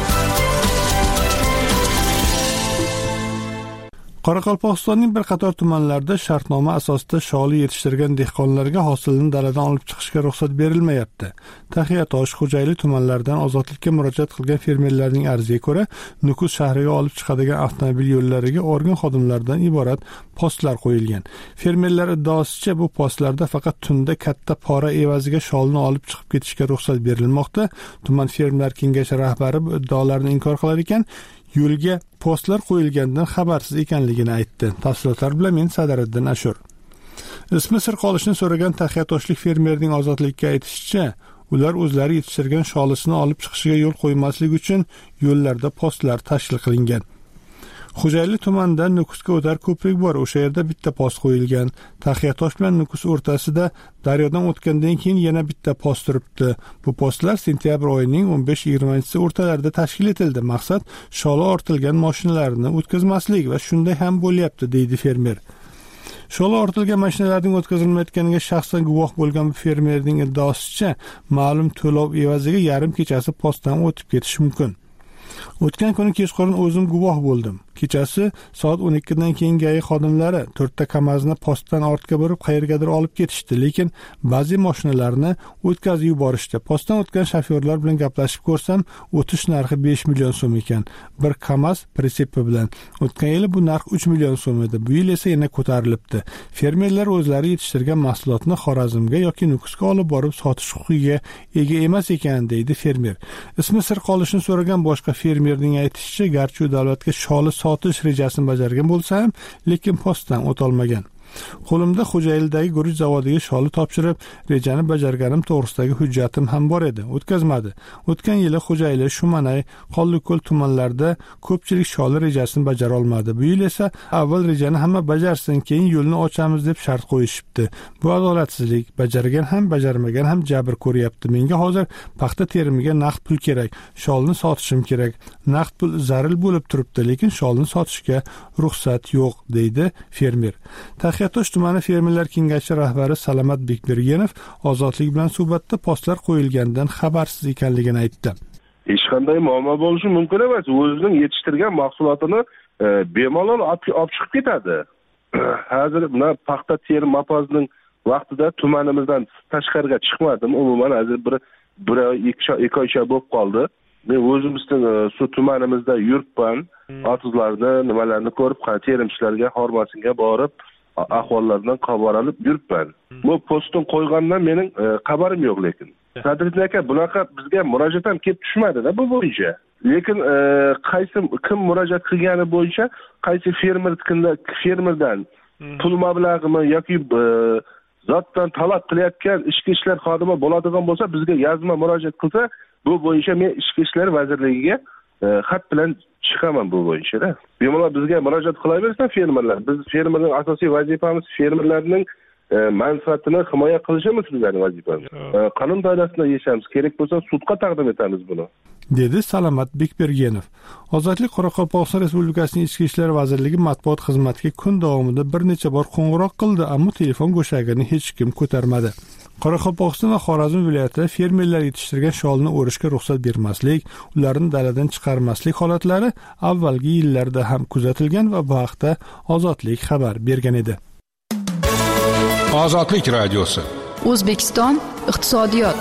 Qoraqalpog'istonning bir qator tumanlarida shartnoma asosida sholi yetishtirgan dehqonlarga hosilni daladan olib chiqishga ruxsat berilmayapti. Taxiyatosh, Xo'jayli tumanlaridan ozodlikka murojaat qilgan fermerlarning arziga ko'ra, Nukus shahriga olib chiqadigan avtomobil yo'llariga organ xodimlaridan iborat postlar qo'yilgan. Fermerlar iddaosicha bu postlarda faqat tunda katta pora evaziga sholni olib chiqib ketishga ruxsat berilmoqda. Tuman fermerlar kengashi rahbari bu iddaolarni inkor qilar ekan, yo'lga postlar qo'yilgandan xabarsiz ekanligini aytdi. Tafsilotlar bilan men Sadariddin Ashur. Ismi sir qolishini so'ragan taxiyatoshlik fermerning ozodlikka aytishicha, ular o'zlari yetishtirgan sholisini olib chiqishiga yo'l qo'ymaslik uchun yo'llarda postlar tashkil qilingan. Xo'jayli tumanida Nukusga o'tar ko'prik bor, o'sha yerda bitta post qo'yilgan. Taxiyatosh bilan Nukus o'rtasida daryodan o'tgandan keyin yana bitta post turibdi. Bu postlar sentyabr oyining o'n besh yigirmanchisi o'rtalarida tashkil etildi. Maqsad sholi ortilgan mashinalarni o'tkazmaslik va shunday ham bo'lyapti, deydi fermer. Sholi ortilgan mashinalarning o'tkazilmayotganiga shaxsan guvoh bo'lgan bu fermerning iddaosicha, ma'lum to'lov evaziga yarim kechasi postdan o'tib ketish mumkin. O'tgan kuni kechqurun o'zim guvoh bo'ldim. Kechasi soat o'n ikkidan keyin G A I xodimlari to'rtta Kamaz'ni postdan ortga burib qayergadir olib ketishdi, lekin ba'zi mashinalarni o'tkazib yuborishdi. Postdan o'tgan shofyorlar bilan gaplashib ko'rsam, o'tish narxi besh million so'm ekan. Bir Kamaz presepi bilan. O'tgan yili bu narx uch million so'm edi. Bu yil esa yana ko'tarilibdi. Fermerlar o'zlari yetishtirgan mahsulotni Xorazmga yoki Nukusga olib borib sotish huquqiga ega emas ekan, deydi fermer. Ismi sir qolishini so'ragan boshqa fermerning aytishicha, garchi u davlatga sholi sotish rejasini bajargan bo'lsa ham, lekin postdan o'tolmagan. Qo'limda Xo'jaylidagi guruch zavodiga sholi topshirib, rejani bajarganim to'g'risidagi hujjatim ham bor edi. O'tkazmadi. O'tgan yili Xo'jayli, Shumanay, Qolliqko'l tumanlarida ko'pchilik sholi rejasini bajara olmadi. Bu yil esa avval rejani hamma bajarsin, keyin yo'lni ochamiz deb shart qo'yishibdi. Bu adolatsizlik. Bajargan ham, bajarmagan ham jabr ko'ryapti. Menga hozir paxta terimiga naqd pul kerak. Sholni sotishim kerak. Naqd pul zaril bo'lib turibdi, lekin sholni sotishga ruxsat yo'q, deydi fermer. Taxiyatosh tumani fermerlar kengashi rahbari Salamat Bekbergenov ozodlik bilan suhbatda postlar qo'yilgandan xabarsiz ekanligini aytdi. Hech qanday muammo bo'lishi mumkin emas. O'zining yetishtirgan mahsulotini e, bemalol olib chiqib ketadi. Hozir mana paxta terim mapozning vaqtida tumanimizdan tashqariga chiqmadim. Umuman hozir bir bir ikki oycha bo'lib qoldi. Men o'zimizning shu tumanimizda yuribman. Otizlarni, nimalarni ko'rib, terimchilarga, hormasinga borib, ahvollaridan xabar olib yuribman. Bu postni qo'ygandan mening xabarim yo'q, lekin Sadriddin aka, bunaqa bizga murojaat ham kelib tushmadi-da bu bo'yicha. Lekin qaysi kim murojaat qilgani bo'yicha, qaysi fermer fermerdan pul mablag'imi yoki zotdan talab qilayotgan ichki ishlar xodimi bo'ladigan bo'lsa, bizga yozma murojaat qilsa, bu bo'yicha men ichki ishlar vazirligiga xat bilan chiqaman bu bo'yicha-da. Bemalol bizga murojaat qilaversa fermerlar, biz fermerning asosiy vazifamiz fermerlarning manfaatini himoya qilishimiz bizning vazifamiz. Qonun doirasida yashaymiz. Kerak bo'lsa sudga taqdim etamiz buni. dedi Salomat Bekbergenov. Ozodlik Qoraqalpog'iston Respublikasining Ichki ishlar vazirligi matbuot xizmatiga kun davomida bir necha bor qo'ng'iroq qildi, ammo telefon go'shagini hech kim ko'tarmadi. Qoraqalpog'iston va Xorazm viloyatida fermerlar yetishtirgan sholni o'rishga ruxsat bermaslik, ularni daladan chiqarmaslik holatlari avvalgi yillarda ham kuzatilgan va bu haqda Ozodlik xabar bergan edi. Ozodlik radiosi. O'zbekiston iqtisodiyot.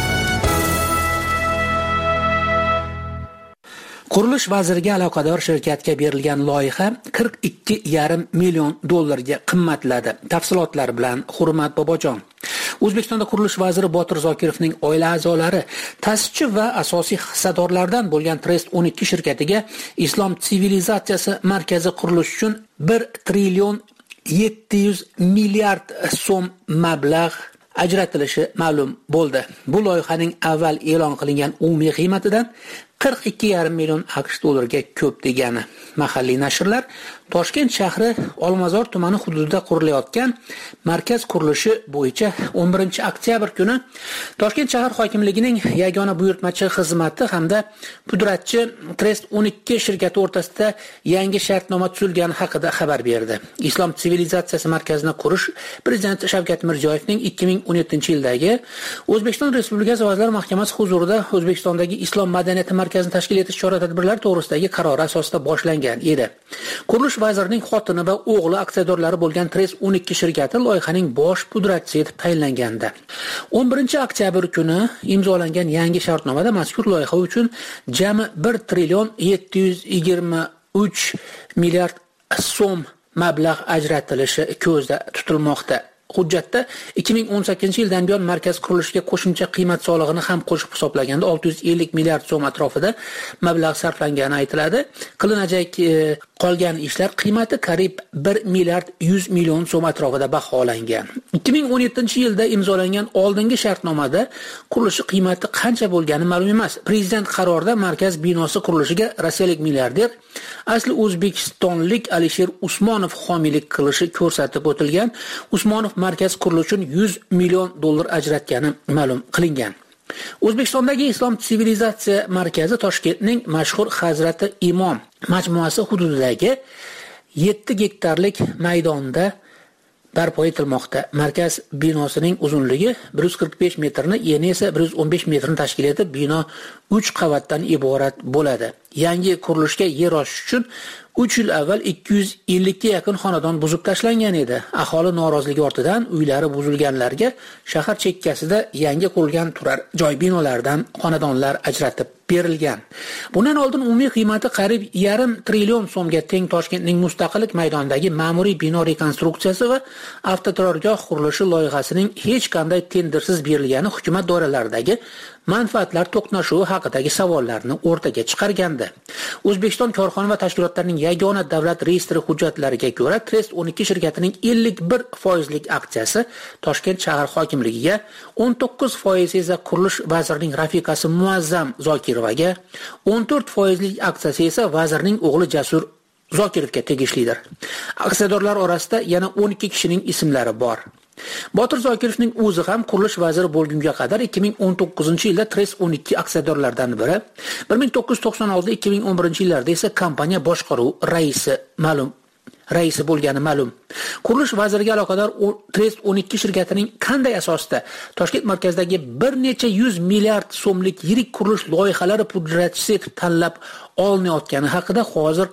Qurilish vaziriga aloqador shirkatga berilgan loyiha qirq ikki yarim million dollarga qimmatladi. Tafsilotlar bilan Hurmat Bobojon. O'zbekistonda qurilish vaziri Botir Zokirovning oila a'zolari ta'sischi va asosiy hissadorlardan bo'lgan Trust o'n ikki shirkatiga Islom sivilizatsiyasi markazi qurilish uchun bir trillion yetti yuz milliard so'm mablag' ajratilishi ma'lum bo'ldi. Bu loyihaning avval e'lon qilingan umumiy qiymatidan qirq ikki yarim million AQSh dollarga ko'p degani. Mahalliy nashrlar Toshkent shahri Olmazor tumani hududida qurilayotgan markaz qurilishi bo'yicha o'n birinchi oktyabr kuni Toshkent shahar hokimligining yagona buyurtmachi xizmati hamda pudratchi Trust o'n ikki shirkati o'rtasida yangi shartnoma tuzilgani haqida xabar berdi. Islom sivilizatsiyasi markazini qurish Prezident Shavkat Mirziyoyevning ikki ming o'n yettinchi yildagi O'zbekiston Respublikasi Vazirlar Mahkamasi huzurida O'zbekistondagi islom madaniyati markazini tashkil etish chora-tadbirlari to'g'risidagi qarori asosida boshlangan edi. Qurilish vazirining xotini va o'g'li aksiyadorlari bo'lgan Trust o'n ikki shirkati loyihaning bosh pudratchisi etib tayinlangandi. o'n birinchi oktyabr kuni imzolangan yangi shartnomada mazkur loyiha uchun jami bir trillion yetti yuz yigirma uch milliard so'm mablag' ajratilishi ko'zda tutilmoqda. Hujjatda ikki ming o'n sakkizinchi yildan buyon markaz qurilishiga qo'shimcha qiymat solig'ini ham qo'shib hisoblaganda olti yuz ellik milliard so'm atrofida mablag' sarflangani aytiladi. Qilinajak e, qolgan ishlar qiymati qariyb bir milliard yuz million so'm atrofida baholangan. ikki ming o'n yettinchi yilda imzolangan oldingi shartnomada qurilishi qiymati qancha bo'lgani ma'lum emas. Prezident qarorida markaz binosi qurilishiga rossiyalik milliarder asli o'zbekistonlik Alisher Usmonov homiylik qilishi ko'rsatib o'tilgan. Usmonov markaz qurilishi uchun yuz million dollar ajratgani ma'lum qilingan. O'zbekistondagi Islom sivilizatsiya markazi Toshkentning mashhur Hazrati Imom majmuasi hududidagi yetti gektarlik maydonda barpo etilmoqda. Markaz binosining uzunligi bir yuz qirq besh metrni, eni esa bir yuz o'n besh metrni tashkil etib, bino uch qavatdan iborat bo'ladi. Yangi qurilishga yer ochish uchun uch yil avval ikki yuz ellik ga yaqin xonadon buzib tashlangan edi. Aholi noroziligi ortidan uylari buzilganlarga shahar chekkasida yangi qurilgan turar joy binolaridan xonadonlar ajratib berilgan. Bundan oldin umumiy qiymati qariyb yarim trillion so'mga teng Toshkentning Mustaqillik maydonidagi ma'muriy bino rekonstruksiyasi va avtoturargoh qurilishi loyihasining hech qanday tendersiz berilgani hukumat doiralaridagi manfaatlar to'qnashuvi haqidagi savollarni o'rtaga chiqargandi. O'zbekiston korxona va tashkilotlarining yagona davlat reyestri hujjatlariga ko'ra Trust o'n ikki shirkatining ellik bir foizlik aksiyasi Toshkent shahar hokimligiga, o'n to'qqiz foiz esa qurilish vazirining rafiqasi Muazzam Zokirovaga, o'n to'rt foizlik aksiyasi esa vazirning o'g'li Jasur Zokirovga tegishlidir. Aksiyadorlar orasida yana o'n ikki kishining ismlari bor. Botir Zokirovning o'zi ham qurilish vaziri bo'lgunga qadar ikki ming o'n to'qqizinchi yilda Trust o'n ikki aksiyadorlaridan biri, bir ming to'qqiz yuz to'qson olti ikki ming o'n birinchi yillarda esa kompaniya boshqaruv raisi ma'lum raisi bo'lgani ma'lum. Qurilish vaziriga aloqador Trust o'n ikki shirkatining qanday asosda Toshkent markazidagi bir necha yuz milliard so'mlik yirik qurilish loyihalari pudratchisi etib tanlab olinayotgani haqida hozir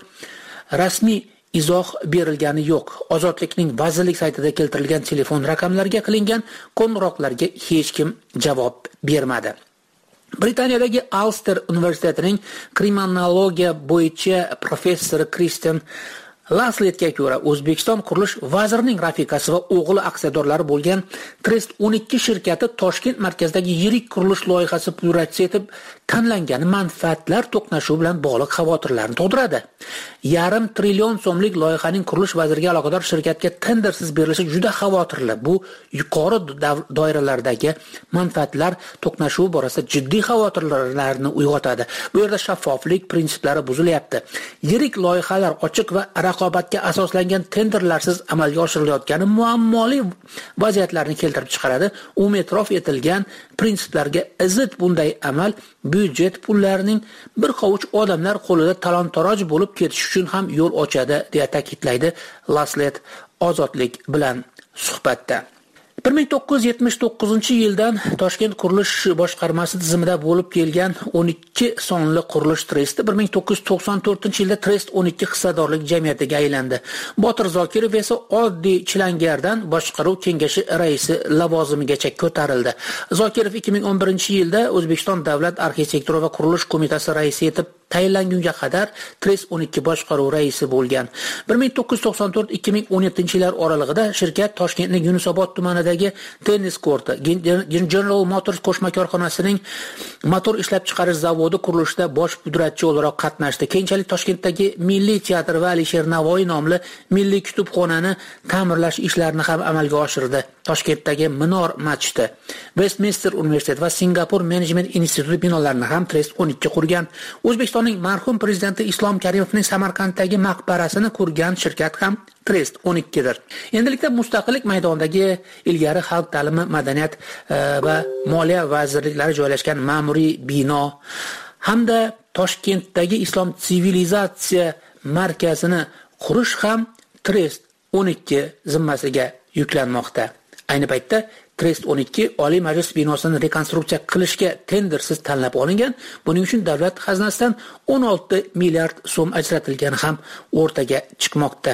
rasmiy izoh berilgani yo'q. Ozodlikning vazirlik saytida keltirilgan telefon raqamlariga qilingan qo'ng'iroqlarga hech kim javob bermadi. Britaniyadagi Ulster universitetining kriminologiya bo'yicha professori Kristen Lasletga ko'ra, O'zbekiston qurilish vazirining rafiqasi va o'g'li aksiyadorlari bo'lgan Trust o'n ikki shirkati Toshkent markazidagi yirik qurilish loyihasi pudratchisi etib tanlangani manfaatlar to'qnashuvi bilan bog'liq xavotirlarni tug'diradi. Yarim trillion so'mlik loyihaning qurilish vaziriga aloqador shirkatga tendersiz berilishi juda xavotirli. Bu yuqori doiralardagi manfaatlar to'qnashuvi borasida jiddiy xavotirlarni uyg'otadi. Bu yerda shaffoflik prinsiplari buzilyapti. Yirik loyihalar ochiq va raqobatga asoslangan tenderlarsiz amalga oshirilayotgani muammoli vaziyatlarni keltirib chiqaradi. Umid e'tirof etilgan prinsiplarga zid bunday amal byudjet pullarining bir qovuch odamlar qo'lida talon-taroj bo'lib ketishi uchun ham yo'l ochadi, deya ta'kidlaydi Laslet Ozodlik bilan suhbatda. bir ming to'qqiz yuz yetmish to'qqizinchi yildan Toshkent qurilish boshqarmasi tizimida bo'lib kelgan o'n ikki sonli qurilish tresti bir ming to'qqiz yuz to'qson to'rtinchi yilda Trest o'n ikki hissadorlik jamiyatiga aylandi. Botir Zokirov esa oddiy chilangardan boshqaruv kengashi raisi lavozimigacha ko'tarildi. Zokirov ikki ming o'n birinchi yilda O'zbekiston Davlat arxitektura va qurilish qo'mitasi raisi etib tayinlangunga qadar Trest o'n ikki boshqaruv raisi bo'lgan. bir ming to'qqiz yuz to'qson to'rt ikki ming o'n yettinchi yillar oralig'ida shirkat Toshkentning Yunusobod tumanidagi tennis korti, General Motors qo'shma korxonasining motor ishlab chiqarish zavodi qurilishida bosh pudratchi o'laroq qatnashdi. Keyinchalik Toshkentdagi Milliy teatr va Alisher Navoiy nomli milliy kutubxonani ta'mirlash ishlarini ham amalga oshirdi. Toshkentdagi Minor masjidi, Westminster universiteti va Singapur Management instituti binolarini ham Trest o'n ikki qurgan. O'zbekistonning marhum prezidenti Islom Karimovning Samarqanddagi maqbarasini qurgan shirkat ham Trest o'n ikki dir. Endilikda Mustaqillik maydonidagi ilgari xalq ta'limi, madaniyat va moliya vazirliklari joylashgan ma'muriy bino hamda Toshkentdagi Islom sivilizatsiya markazini qurish ham Trest o'n ikki zimmasiga yuklanmoqda. Ayni paytda Trest o'n ikki Oliy Majlis binosini rekonstruksiya qilishga tendersiz tanlab olingan. Buning uchun davlat xazinasidan o'n olti milliard so'm ajratilgani ham o'rtaga chiqmoqda.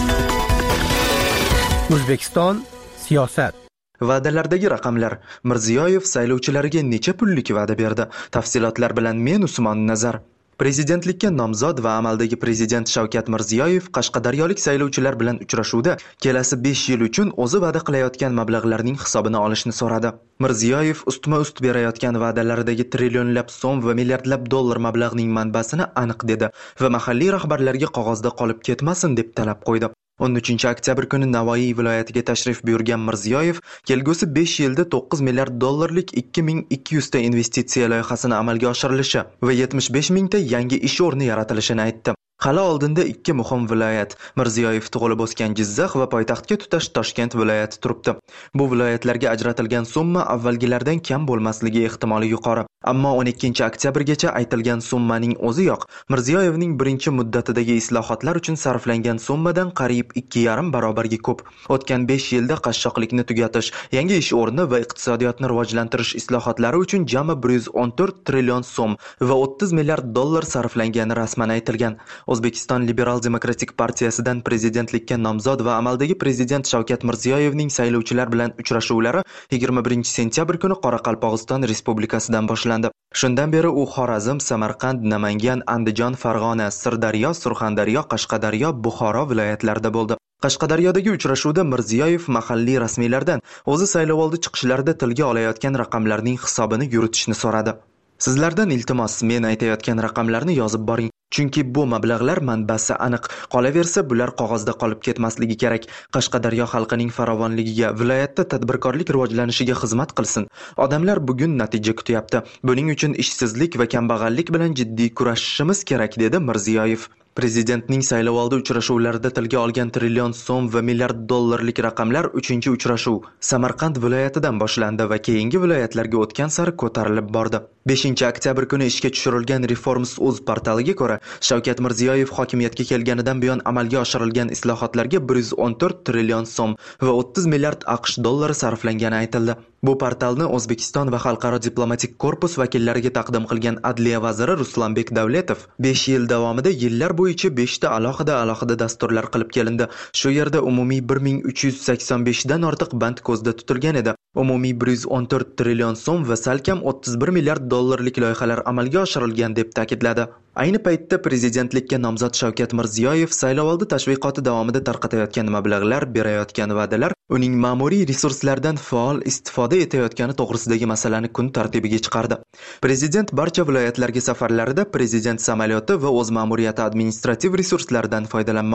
O'zbekiston siyosat. Va'dalardagi raqamlar. Mirziyoyev saylovchilarga necha pullik va'da berdi? Tafsilotlar bilan men Usmon Nazar. Prezidentlikka nomzod va amaldagi prezident Shavkat Mirziyoyev qashqadaryolik saylovchilar bilan uchrashuvda kelasi besh yil uchun o'zi va'da qilayotgan mablag'larning hisobini olishni so'radi. Mirziyoyev ustma-ust berayotgan va'dalaridagi trillionlab so'm va milliardlab dollar mablag'ning manbasini aniq dedi va mahalliy rahbarlarga qog'ozda qolib ketmasin deb talab qo'ydi. o'n uchinchi oktyabr kuni Navoiy viloyatiga tashrif buyurgan Mirziyoyev kelgusi besh yilda to'qqiz milliard dollarlik ikki ming ikki yuz ta investitsiya loyihasini amalga oshirilishi va yetmish besh ming ta yangi ish o'rni yaratilishini aytdi. Hali oldinda ikki muhim viloyat, Mirziyoyev tug'ilib o'sgan Jizzax va poytaxtga tutash Toshkent viloyati turibdi. Bu viloyatlarga ajratilgan summa avvalgilardan kam bo'lmasligi ehtimoli yuqori. Ammo o'n ikkinchi oktyabrgacha aytilgan summaning o'zi yo'q. Mirziyoyevning birinchi muddatidagi islohotlar uchun sarflangan summadan qariyb ikki yarim barobarga ko'p. O'tgan besh yilda qashshoqlikni tugatish, yangi ish o'rni va iqtisodiyotni rivojlantirish islohotlari uchun jami bir yuz o'n to'rt trillion so'm va o'ttiz milliard dollar sarflangani rasman aytilgan. O'zbekiston Liberal Demokratik partiyasidan prezidentlikka nomzod va amaldagi prezident Shavkat Mirziyoyevning saylovchilar bilan uchrashuvlari yigirma birinchi sentyabr kuni Qoraqalpog'iston Respublikasidan boshlandi. Shundan beri u Xorazm, Samarqand, Namangan, Andijon, Farg'ona, Sirdaryo, Surxondaryo, Qashqadaryo, Buxoro viloyatlarida bo'ldi. Qashqadaryodagi uchrashuvda Mirziyoyev mahalliy rasmiylardan o'zi saylovoldi chiqishlarida tilga olayotgan raqamlarning hisobini yuritishni so'radi. Sizlardan iltimos, men aytayotgan raqamlarni yozib boring. Chunki bu mablag'lar manbasi aniq. Qolaversa, bular qog'ozda qolib ketmasligi kerak. Qashqadaryo xalqining farovonligiga, viloyatda tadbirkorlik rivojlanishiga xizmat qilsin. Odamlar bugun natija kutyapti. Buning uchun ishsizlik va kambag'allik bilan jiddiy kurashishimiz kerak, dedi Mirziyoyev. Prezidentning saylovoldi uchrashuvlarida tilga olgan trillion so'm va milliard dollarlik raqamlar uchinchi uchrashuv Samarqand viloyatidan boshlandi va keyingi viloyatlarga o'tgan sari ko'tarilib bordi. beshinchi oktyabr kuni ishga tushirilgan Reforms.uz portaliga ko'ra, Shavkat Mirziyoyev hokimiyatga kelganidan buyon amalga oshirilgan islohotlarga bir yuz o'n to'rt trillion so'm va o'ttiz milliard AQSh dollari sarflangani aytildi. Bu portalni O'zbekiston va Xalqaro diplomatik korpus vakillariga taqdim qilgan Adliya vaziri Ruslanbek Davletov besh yil davomida yillar bo'yicha besh ta alohida alohida dasturlar qilib kelindi. Shu yerda umumiy bir ming uch yuz sakson besh dan ortiq band ko'zda tutilgan edi. Umumiy bir yuz o'n to'rt trillion so'm va salkam o'ttiz bir milliard dollarlik loyihalar amalga oshirilgan deb ta'kidladi. Ayni paytda prezidentlikka nomzod Shavkat Mirziyoyev saylovoldi tashviqoti davomida tarqatayotgan mablag'lar, berayotgan va'dalar, uning ma'muriy resurslardan faol istifoda etayotgani to'g'risidagi masalani kun tartibiga chiqardi. Prezident barcha viloyatlarga safarlarida prezident samolyoti va o'z ma'muriyati administrativ resurslaridan foydalanmoqda.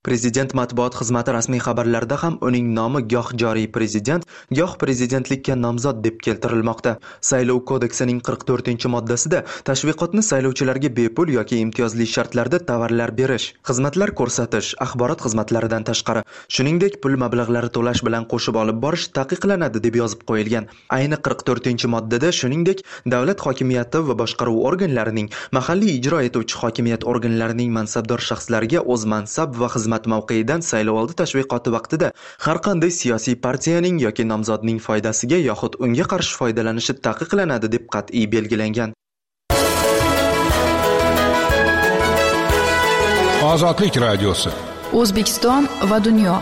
Prezident matbuot xizmati rasmiy xabarlarida ham uning nomi goh joriy prezident, goh prezidentlikka nomzod deb keltirilmoqda. Saylov kodeksining qirq to'rtinchi moddasida tashviqotni saylovchilarga bepul yoki imtiyozli shartlarda tovarlar berish, xizmatlar ko'rsatish, axborot xizmatlaridan tashqari, shuningdek pul mablag'lari to'lash bilan qo'shib olib borish taqiqlanadi deb yozib qo'yilgan. Ayni qirq to'rtinchi moddada shuningdek davlat hokimiyati va boshqaruv organlarining, mahalliy ijro etuvchi hokimiyat organlarining mansabdor shaxslariga o'z mansab va xizmat mavqeidan saylovoldi tashviqoti vaqtida har qanday siyosiy partiyaning yoki nomzodning foydasiga yoxud unga qarshi foydalanishi taqiqlanadi deb qat'iy belgilangan. Ozodlik radiosi. O'zbekiston va dunyo.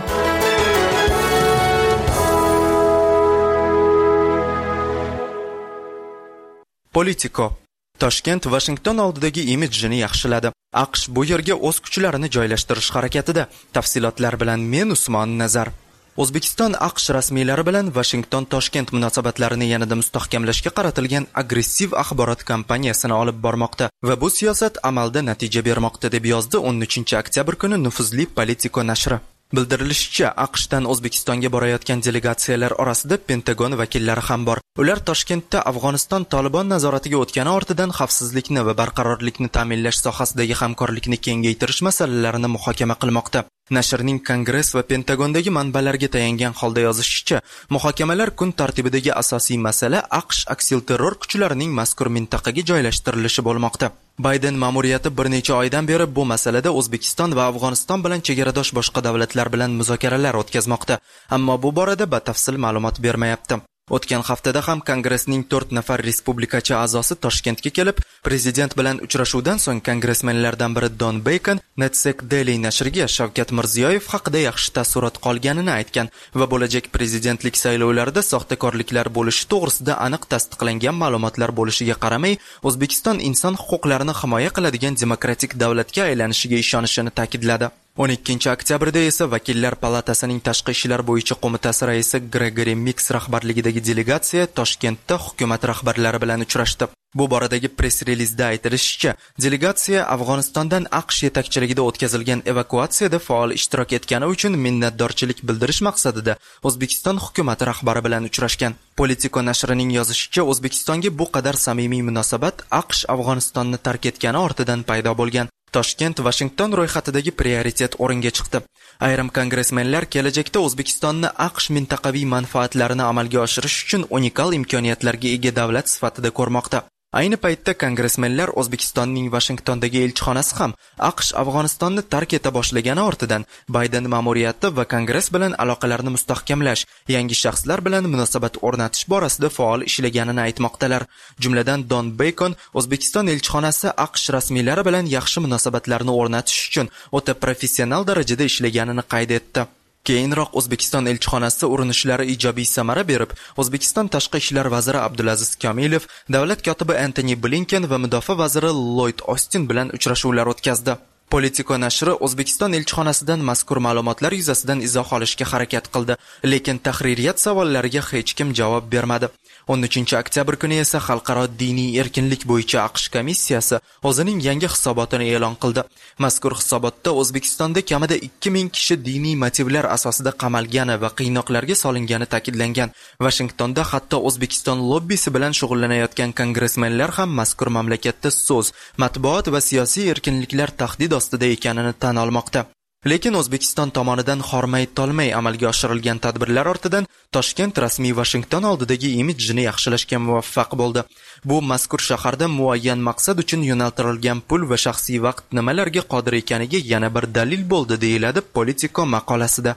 Politico. Toshkent Washington oldidagi imidjini yaxshiladi. AQSh bu yerga o'z kuchlarini joylashtirish harakatida. Tafsilotlar bilan men Usmon Nazar. O'zbekiston AQSh rasmiylari bilan Washington Toshkent munosabatlarini yanada mustahkamlashga qaratilgan agressiv axborot kampaniyasini olib bormoqda va bu siyosat amalda natija bermoqda deb yozdi o'n uchinchi oktyabr kuni nufuzli Politico nashri. Bildirilishicha, AQShdan O'zbekistonga borayotgan delegatsiyalar orasida Pentagon vakillari ham bor. Ular Toshkentda Afg'oniston Tolibon nazoratiga o'tgani ortidan xavfsizlikni va barqarorlikni ta'minlash sohasidagi hamkorlikni kengaytirish masalalarini muhokama qilmoqda. Nashrning Kongress va Pentagondagi manbalarga tayangan holda yozishicha, muhokamalar kun tartibidagi asosiy masala AQSh aksilterror kuchlarining mazkur mintaqaga joylashtirilishi bo'lmoqda. Bayden ma'muriyati bir necha oydan beri bu masalada O'zbekiston va Afg'oniston bilan chegaradosh boshqa davlatlar bilan muzokaralar o'tkazmoqda, ammo bu borada batafsil ma'lumot bermayapti. O'tgan haftada ham Kongressning to'rt nafar respublikachi a'zosi Toshkentga kelib, prezident bilan uchrashuvdan so'ng kongressmenlardan biri Don Bacon Netsec Daily nashriga Shavkat Mirziyoyev haqida yaxshi taassurot qolganini aytgan va bo'lajak prezidentlik saylovlarida soxtakorliklar bo'lishi to'g'risida aniq tasdiqlangan ma'lumotlar bo'lishiga qaramay, O'zbekiston inson huquqlarini himoya qiladigan demokratik davlatga aylanishiga ishonishini ta'kidladi. o'n ikkinchi oktyabrda esa Vakillar palatasining tashqi ishlar bo'yicha qo'mitasi raisi Gregory Mix rahbarligidagi delegatsiya Toshkentda hukumat rahbarlari bilan uchrashdi. Bu boradagi press-relizda aytilishicha, delegatsiya Afg'onistondan AQSh yetakchiligida o'tkazilgan evakuatsiyada faol ishtirok etgani uchun minnatdorchilik bildirish maqsadida O'zbekiston hukumati rahbari bilan uchrashgan. Politico nashrining yozishicha, O'zbekistonga bu qadar samimiy munosabat AQSh Afg'onistonni tark etgani ortidan paydo bo'lgan. Toshkent Washington ro'yxatidagi prioritet o'ringa chiqdi. Ayrim kongressmenlar kelajakda O'zbekistonni AQSh mintaqaviy manfaatlarini amalga oshirish uchun unikal imkoniyatlarga ega davlat sifatida ko'rmoqda. Ayni paytda kongressmenlar O'zbekistonning Washingtondagi elchixonasi ham AQSh Afg'onistonni tark eta boshlagani ortidan Bayden ma'muriyati va Kongress bilan aloqalarni mustahkamlash, yangi shaxslar bilan munosabat o'rnatish borasida faol ishlaganini aytmoqdalar. Jumladan Don Bacon O'zbekiston elchixonasi AQSh rasmiylari bilan yaxshi munosabatlarni o'rnatish uchun o'ta professional darajada ishlaganini qayd etdi. Keyinroq O'zbekiston elchixonasi urinishlari ijobiy samara berib, O'zbekiston tashqi ishlar vaziri Abdulaziz Kamilov, davlat kotibi Antony Blinken va mudofaa vaziri Lloyd Austin bilan uchrashuvlar o'tkazdi. Politico nashri O'zbekiston elchixonasidan mazkur ma'lumotlar yuzasidan izoh olishga harakat qildi, lekin tahririyat savollariga hech kim javob bermadi. o'n uchinchi oktyabr kuni esa Xalqaro diniy erkinlik bo'yicha AQSh komissiyasi o'zining yangi hisobotini e'lon qildi. Mazkur hisobotda O'zbekistonda kamida ikki ming kishi diniy motivlar asosida qamalgani va qiynoqlarga solingani ta'kidlangan. Washingtonda hatto O'zbekiston lobbisi bilan shug'ullanayotgan kongressmenlar ham mazkur mamlakatda so'z, matbuot va siyosiy erkinliklar tahdid ostida ekanini tan olmoqda. Lekin O'zbekiston tomonidan hormay-tolmay amalga oshirilgan tadbirlar ortidan Toshkent rasmiy Washington oldidagi imidjini yaxshilashga muvaffaq bo'ldi. Bu mazkur shaharda muayyan maqsad uchun yo'naltirilgan pul va shaxsiy vaqt nimalarga qodir ekaniga yana bir dalil bo'ldi, deyiladi Politico maqolasida.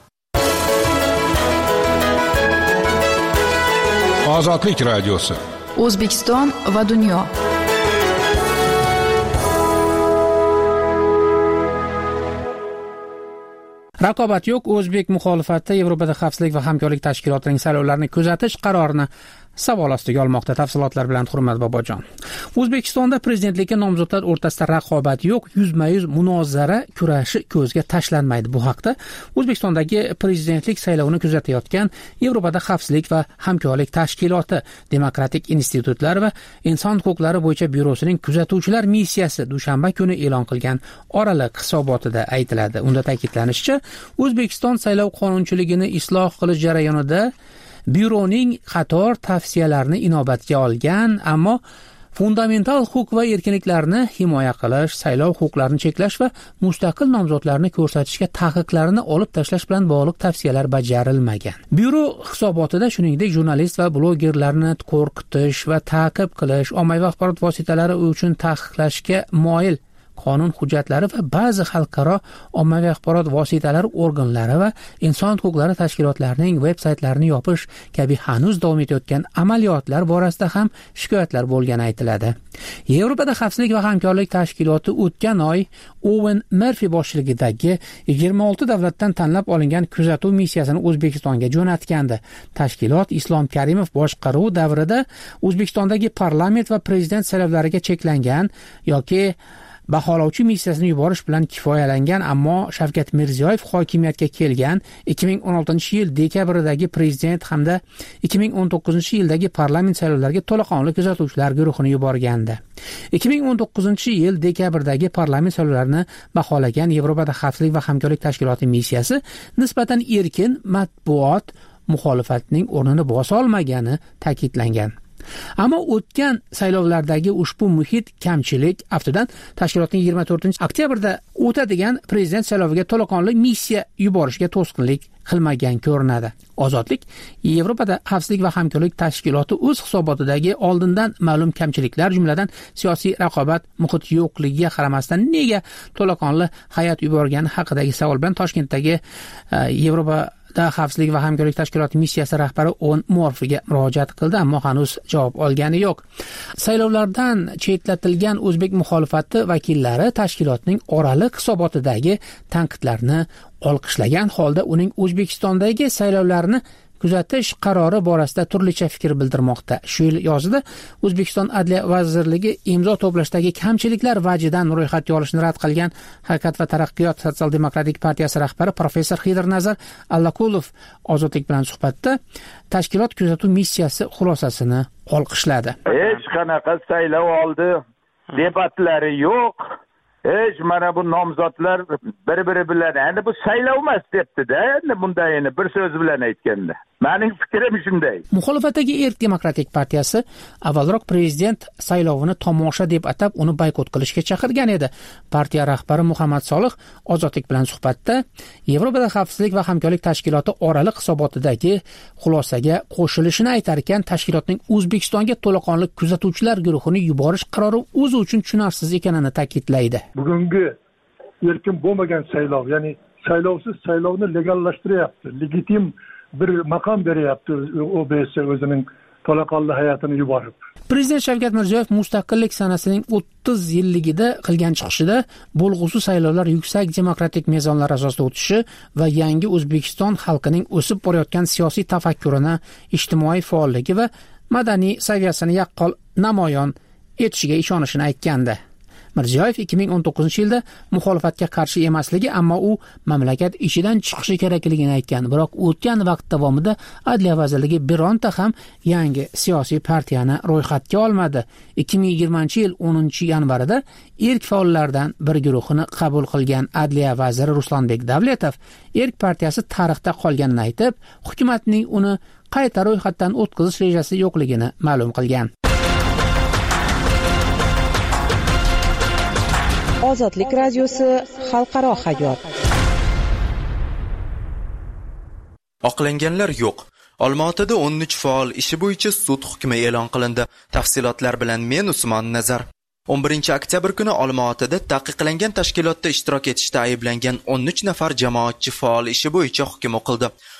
Ozodlik radiosi. O'zbekiston va dunyo. Raqobat yo'q. O'zbek muxolifati Yevropada xavfsizlik va hamkorlik tashkilotining saylovlarini kuzatish qarorini savol ostiga olmoqda. Tafsilotlar bilan Hurmat Bobojon. O'zbekistonda prezidentlikka nomzodlar o'rtasida raqobat yo'q, yuzma-yuz munozara kurashi ko'zga tashlanmaydi. Bu haqda O'zbekistondagi prezidentlik saylovini kuzatayotgan Yevropada xavfsizlik va hamkorlik tashkiloti, Demokratik institutlar va inson huquqlari bo'yicha byurosining kuzatuvchilar missiyasi dushanba kuni e'lon qilgan oraliq hisobotida aytiladi. Unda ta'kidlanishicha, O'zbekiston saylov qonunchiligini isloh qilish jarayonida byuroning qator tavsiyalarini inobatga olgan, ammo fundamental huquq va erkinliklarni himoya qilish, saylov huquqlarini cheklash va mustaqil nomzodlarni ko'rsatishga taqiqlarni olib tashlash bilan bog'liq tavsiyalar bajarilmagan. Byuro hisobotida shuningdek jurnalist va blogerlarni qo'rqitish va ta'qib qilish, ommaviy axborot vositalari uchun taqiqlashga moyil qonun hujjatlari va ba'zi xalqaro ommaviy axborot vositalari organlari va inson huquqlari tashkilotlarining veb-saytlarini yopish kabi hanuz davom etayotgan amaliyotlar borasida ham shikoyatlar bo'lgani aytiladi. Yevropada xavfsizlik va hamkorlik tashkiloti o'tgan oy Owen Murphy boshchiligidagi yigirma olti davlatdan tanlab olingan kuzatuv missiyasini O'zbekistonga jo'natgandi. Tashkilot Islom Karimov boshqaruvi davrida O'zbekistondagi parlament va prezident saylovlariga cheklangan yoki baholovchi missiyasini yuborish bilan kifoyalangan, ammo Shavkat Mirziyoyev hokimiyatga kelgan ikki ming o'n oltinchi yil dekabrdagi prezident hamda ikki ming o'n to'qqizinchi yildagi parlament saylovlariga to'laqonli kuzatuvchilar guruhini yuborgandi. ikki ming o'n to'qqizinchi yil dekabrdagi parlament saylovlarini baholagan Yevropada xavfsizlik va hamkorlik tashkiloti missiyasi nisbatan erkin matbuot muxolifatning o'rnini bosa olmagani ta'kidlangan. Ammo o'tgan saylovlardagi ushbu muhit kamchilik aftidan tashkilotning yigirma to'rtinchi oktyabrda o'tadigan prezident sayloviga to'laqonli missiya yuborishga to'sqinlik qilmagan ko'rinadi. Ozodlik Yevropada xavfsizlik va hamkorlik tashkiloti o'z hisobotidagi oldindan ma'lum kamchiliklar, jumladan siyosiy raqobat muhit yo'qligiga qaramasdan nega to'laqonli hay'at yuborgani haqidagi savol bilan Toshkentdagi Yevropa da xavfsizlik va hamkorlik tashkiloti missiyasi rahbari Owen Murphyga murojaat qildi, ammo hanuz javob olgani yo'q. Saylovlardan chetlatilgan o'zbek muxolifati vakillari tashkilotning oraliq hisobotidagi tanqidlarni olqishlagan holda uning O'zbekistondagi saylovlarni kuzatish qarori borasida turlicha fikr bildirmoqda. Shu yil yozida O'zbekiston Adliya vazirligi imzo to'plashdagi kamchiliklar vajidan ro'yxatga olishni rad qilgan Harakat va taraqqiyot Sotsial-demokratik partiyasi rahbari professor Xidirnazar Allakulov Ozodlik bilan suhbatda tashkilot kuzatuv missiyasi xulosasini olqishladi. Hech qanaqa saylov oldi debatlari yo'q. Hech mana bu nomzodlar bir-biri bilan endi bu saylov emas debdi-da, endi bunday endi bir so'z bilan aytganda. Mening fikrim shunday. Muxolifatdagi Erk demokratik partiyasi avvalroq prezident saylovini tomosha deb atab uni boykot qilishga chaqirgan edi. Partiya rahbari Muhammad Solih Ozodlik bilan suhbatda Yevropada xavfsizlik va hamkorlik tashkiloti oraliq hisobotidagi xulosaga qo'shilishini aytar ekan, tashkilotning O'zbekistonga to'laqonli kuzatuvchilar guruhini yuborish qarori o'zi uchun tushunarsiz ekanini ta'kidlaydi. Bugungi erkin bo'lmagan saylov, ya'ni saylovsiz saylovni legallashtiryapti, legitim bir maqom beryapti O B S o'zining to'laqonli hay'atini yuborib. Prezident Shavkat Mirziyoyev mustaqillik sanasining o'ttiz yilligida qilgan chiqishida bo'lg'usi saylovlar yuksak demokratik mezonlar asosida o'tishi va yangi O'zbekiston xalqining o'sib borayotgan siyosiy tafakkurini, ijtimoiy faolligi va madaniy saviyasini yaqqol namoyon etishiga ishonishini aytgandi. Mirziyoyev ikki ming o'n to'qqizinchi yilda muxolifatga qarshi emasligi, ammo u mamlakat ichidan chiqishi kerakligini aytgan. Biroq o'tgan vaqt davomida Adliya vazirligi bironta ham yangi siyosiy partiyani ro'yxatga olmadi. ikki ming yigirmanchi yil o'ninchi yanvarida Erk faollaridan bir guruhini qabul qilgan Adliya vaziri Ruslanbek Davletov Erk partiyasi tarixda qolganini aytib, hukumatning uni qayta ro'yxatdan o'tkazish rejasi yo'qligini ma'lum qilgan. Ozodlik radiosi xalqaro hayot. Oqlanganlar yo'q. Olmaotada o'n uch faol ishi bo'yicha sud hukmi e'lon qilindi. Tafsilotlar bilan men Usmon Nazar. o'n birinchi oktyabr kuni Olmaotada taqiqlangan tashkilotda ishtirok etishda ayblangan o'n uch nafar jamoatchi faol ishi bo'yicha hukm o'qildi.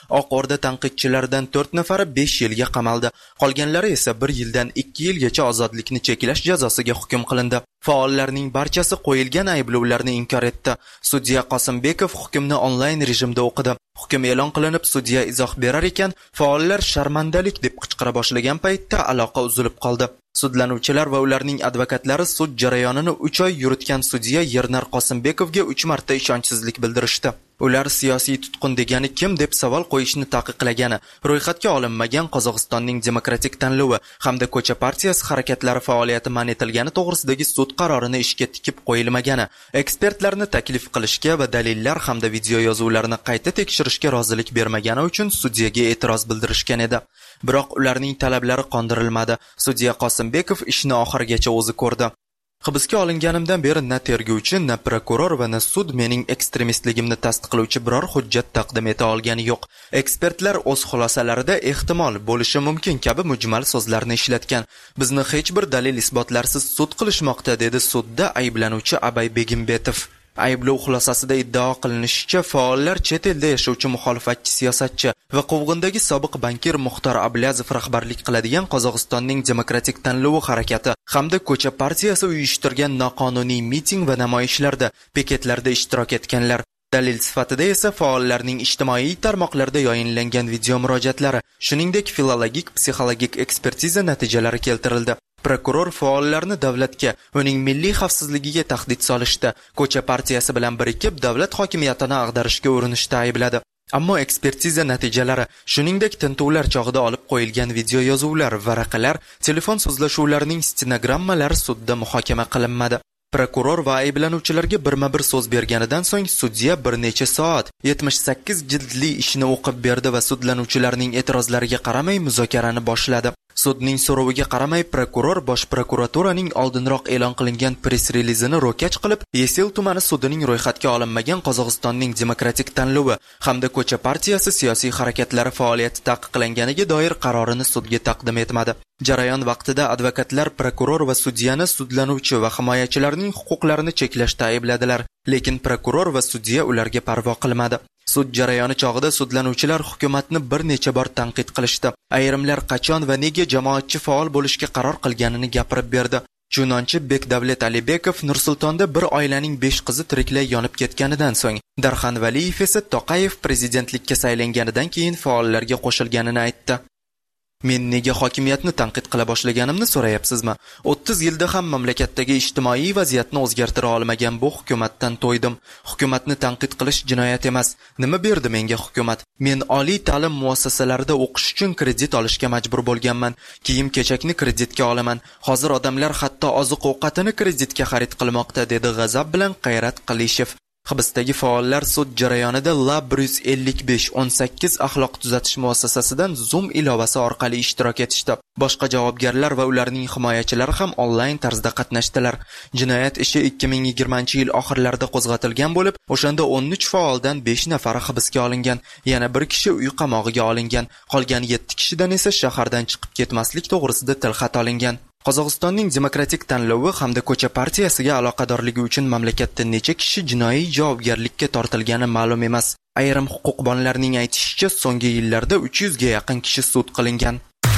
Oq Orda tanqidchilaridan to'rt nafari besh yilga qamaldi. Qolganlari esa bir yildan ikki yilgacha ozodlikni cheklash jazosiga hukm qilindi. Faollarning barchasi qo'yilgan ayblovlarni inkor etdi. Sudya Qosimbekov hukmni onlayn rejimda o'qidi. Hukm e'lon qilinib, sudya izoh berar ekan, faollar sharmandalik deb qichqira boshlagan paytda aloqa uzilib qoldi. Sudlanuvchilar va ularning advokatlari sud jarayonini uch oy yuritgan sudya Yernar Qosimbekovga uch marta ishonchsizlik bildirishdi. Ular siyosiy tutqun degani kim deb savol qo'yishni taqiqlagani, ro'yxatga olinmagan Qozog'istonning demokratik tanlovi hamda ko'cha partiyasi harakatlari faoliyati man etilgani to'g'risidagi sud qarorini ishga tikib qo'yilmagani, ekspertlarni taklif qilishga va dalillar hamda video yozuvlarni qayta tekshirishga rozilik bermagani uchun sudyaga e'tiroz bildirishgan edi. Biroq ularning talablari qondirilmadi. Sudya Qosimbekov ishni oxirigacha o'zi ko'rdi. Hibsga olinganimdan beri na tergovchi, na prokuror va na sud mening ekstremistligimni tasdiqlovchi biror hujjat taqdim eta olgani yo'q. Ekspertlar o'z xulosalarida ehtimol bo'lishi mumkin kabi mujmal so'zlarni ishlatgan. Bizni hech bir dalil isbotlarsiz sud qilishmoqda, dedi sudda ayblanuvchi Abay Begimbetov. Ayblov xulosasida iddao qilinishicha, faollar chet elda yashovchi muxolifatchi siyosatchi va Quvg'indagi sobiq bankir Muxtor Ablazov rahbarlik qiladigan Qozog'istonning demokratik tanlovi harakati hamda ko'cha partiyasi uyushtirgan noqonuniy miting va namoyishlarda, piketlarda ishtirok etganlar. Dalil sifatida esa faollarning ijtimoiy tarmoqlarda yoyinlangan video murojaatlari, shuningdek filologik, psixologik ekspertiza natijalari keltirildi. Prokuror faollarni davlatga, uning milliy xavfsizligiga tahdid solishda, ko'cha partiyasi bilan birikib davlat hokimiyatini ag'darishga urinishda aybladi. Ammo ekspertiza natijalari, shuningdek tintuvlar chog'ida olib qo'yilgan video yozuvlar, varaqalar, telefon so'zlashuvlarining stenogrammalari sudda muhokama qilinmadi. Prokuror va ayblanuvchilarga birma-bir so'z berganidan so'ng sudya bir necha soat yetmish sakkiz jildli ishni o'qib berdi va sudlanuvchilarning e'tirozlariga qaramay muzokarani boshladi. Sudning so'roviga qaramay prokuror Bosh prokuraturaning oldinroq e'lon qilingan press-relizini ro'kach qilib, Yesil tumani sudining ro'yxatga olinmagan Qozog'istonning demokratik tanlovi hamda ko'cha partiyasi siyosiy harakatlari faoliyati taqiqlanganiga doir qarorini sudga taqdim etmadi. Jarayon vaqtida advokatlar prokuror va sudyani sudlanuvchi va himoyachilarning huquqlarini cheklashda aybladilar, lekin prokuror va sudya ularga parvo qilmadi. Sud jarayoni chog'ida sudlanuvchilar hukumatni bir necha bor tanqid qilishdi. Ayrimlar qachon va nega jamoatchi faol bo'lishga qaror qilganini gapirib berdi. Chunonchi Bekdavlat Alibekov Nursultonda bir oilaning besh qizi tiriklay yonib ketganidan so'ng, Darxan Valiyev esa Toqayev prezidentlikka saylanganidan keyin faollarga qo'shilganini aytdi. Men nega hokimiyatni tanqid qila boshlaganimni so'rayapsizmi? o'ttiz yilda ham mamlakatdagi ijtimoiy vaziyatni o'zgartira olmagan bu hukumatdan to'ydim. Hukumatni tanqid qilish jinoyat emas. Nima berdi menga hukumat? Men oliy ta'lim muassasalarida o'qish uchun kredit olishga majbur bo'lganman. Kiyim-kechakni kreditga olaman. Hozir odamlar hatto oziq-ovqatini kreditga xarid qilmoqda, dedi g'azab bilan Qayrat Qilishev. Hibsdagi faollar sud jarayonida Lab bir yuz ellik besh o'n sakkiz axloq tuzatish muassasasidan Zoom ilovasi orqali ishtirok etishdi. Boshqa javobgarlar va ularning himoyachilari ham onlayn tarzda qatnashdilar. Jinoyat ishi ikki ming yigirmanchi yil oxirlarida qo'zg'atilgan bo'lib, o'shanda o'n uch faoldan besh nafari hibsga olingan, yana bir kishi uy qamog'iga olingan, qolgan yetti kishidan esa shahardan chiqib ketmaslik to'g'risida tilxat olingan. Qozog'istonning demokratik tanlovi hamda ko'cha partiyasiga aloqadorligi uchun mamlakatda necha kishi jinoiy javobgarlikka tortilgani ma'lum emas. Ayrim huquqbonlarning aytishicha, so'nggi yillarda uch yuz ga yaqin kishi sud qilingan.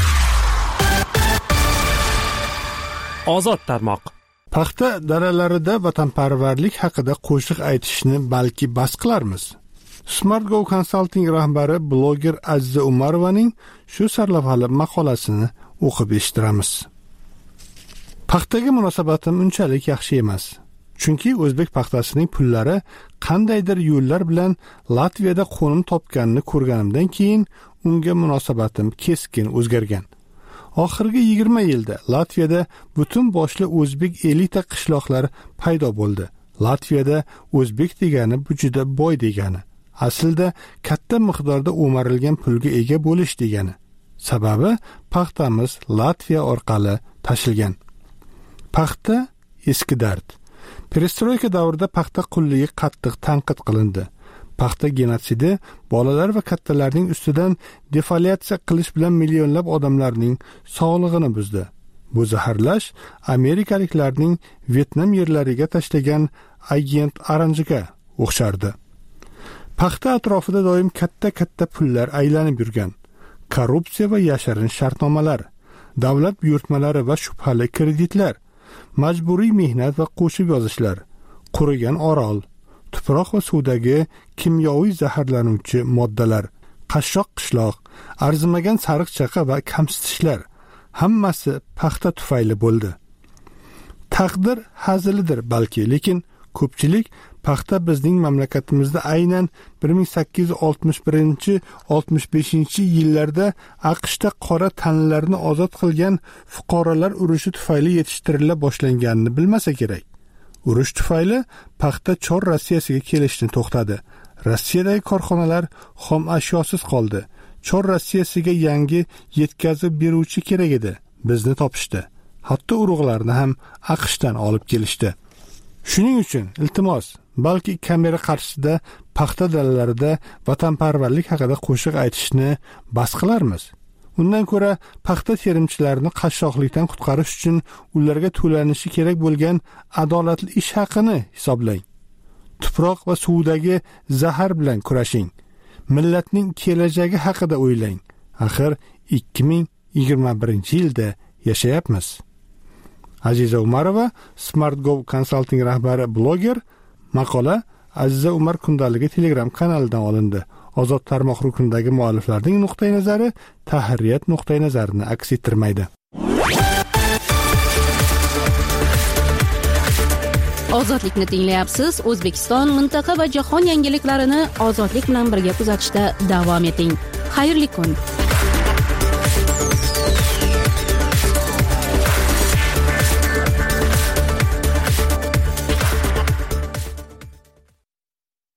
Ozod tarmoq. Paxta daralarida vatanparvarlik haqida qo'shiq aytishni balki bas qilarmiz. Smart Go Consulting rahbari bloger Aziza Umarovaning shu sarlavhali maqolasini o'qib eshittiramiz. Paxtaga munosabatim unchalik yaxshi emas. Chunki o'zbek paxtasining pullari qandaydir yo'llar bilan Latviyada qo'nim topganini ko'rganimdan keyin unga munosabatim keskin o'zgargan. Oxirgi yigirma yilda Latviyada butun boshli o'zbek elita qishloqlari paydo bo'ldi. Latviyada o'zbek degani bu juda boy degani. Aslida katta miqdorda o'marilgan pulga ega bo'lish degani. Sababi paxtamiz Latviya orqali tashilgan. Paxta eski dard. Perestroyka davrida paxta qulligi qattiq tanqid qilindi. Paxta genotsidi bolalar va kattalarning ustidan defoliatsiya qilish bilan millionlab odamlarning sog'lig'ini buzdi. Bu zaharlash amerikaliklarning Vyetnam yerlariga tashlagan agent oranjiga o'xshardi. paxta atrofida doim katta katta pullar aylanib yurgan, korrupsiya va yashirin shartnomalar, davlat buyurtmalari va shubhali kreditlar, majburiy mehnat va qo'shib yozishlar, qurigan orol, tuproq va suvdagi kimyoviy zaharlanuvchi moddalar, qashshoq qishloq, arzimagan sariq chaqa va kamsitishlar hammasi paxta tufayli bo'ldi. Taqdir hazilidir balki, lekin ko'pchilik paxta bizning mamlakatimizda aynan bir ming sakkiz yuz oltmish birinchi oltmish beshinchi yillarda AQShda qora tanlarni ozod qilgan fuqarolar urushi tufayli yetishtirila boshlanganini bilmasa kerak. Urush tufayli paxta Chor Rossiyasiga kelishni to'xtadi. Rossiyadagi korxonalar xom ashyosiz qoldi. Chor Rossiyasiga yangi yetkazib beruvchi kerak edi. Bizni topishdi. Hatto urug'larni ham AQShdan olib kelishdi. Shuning uchun iltimos, balki kamera qarshisida paxta dalalarida vatanparvarlik haqida qo'shiq aytishni bas qilarmiz. Undan ko'ra paxta terimchilarini qashshoqlikdan qutqarish uchun ularga to'lanishi kerak bo'lgan adolatli ish haqini hisoblang. Tuproq va suvdagi zahar bilan kurashing. Millatning kelajagi haqida o'ylang. Axir ikki ming yigirma birinchi yilda yashayapmiz. Aziza Umarova, SmartGov Consulting rahbari, bloger. Maqola Aziza Umar kundaligi Telegram kanalidan olindi. Ozod tarmoq rukunidagi mualliflarning nuqtai nazari tahririyat nuqtai nazarini aks ettirmaydi. Ozodlikni tinglayapsiz. O'zbekiston, mintaqa va jahon yangiliklarini ozodlik bilan birga kuzatishda davom eting. Xayrli kun.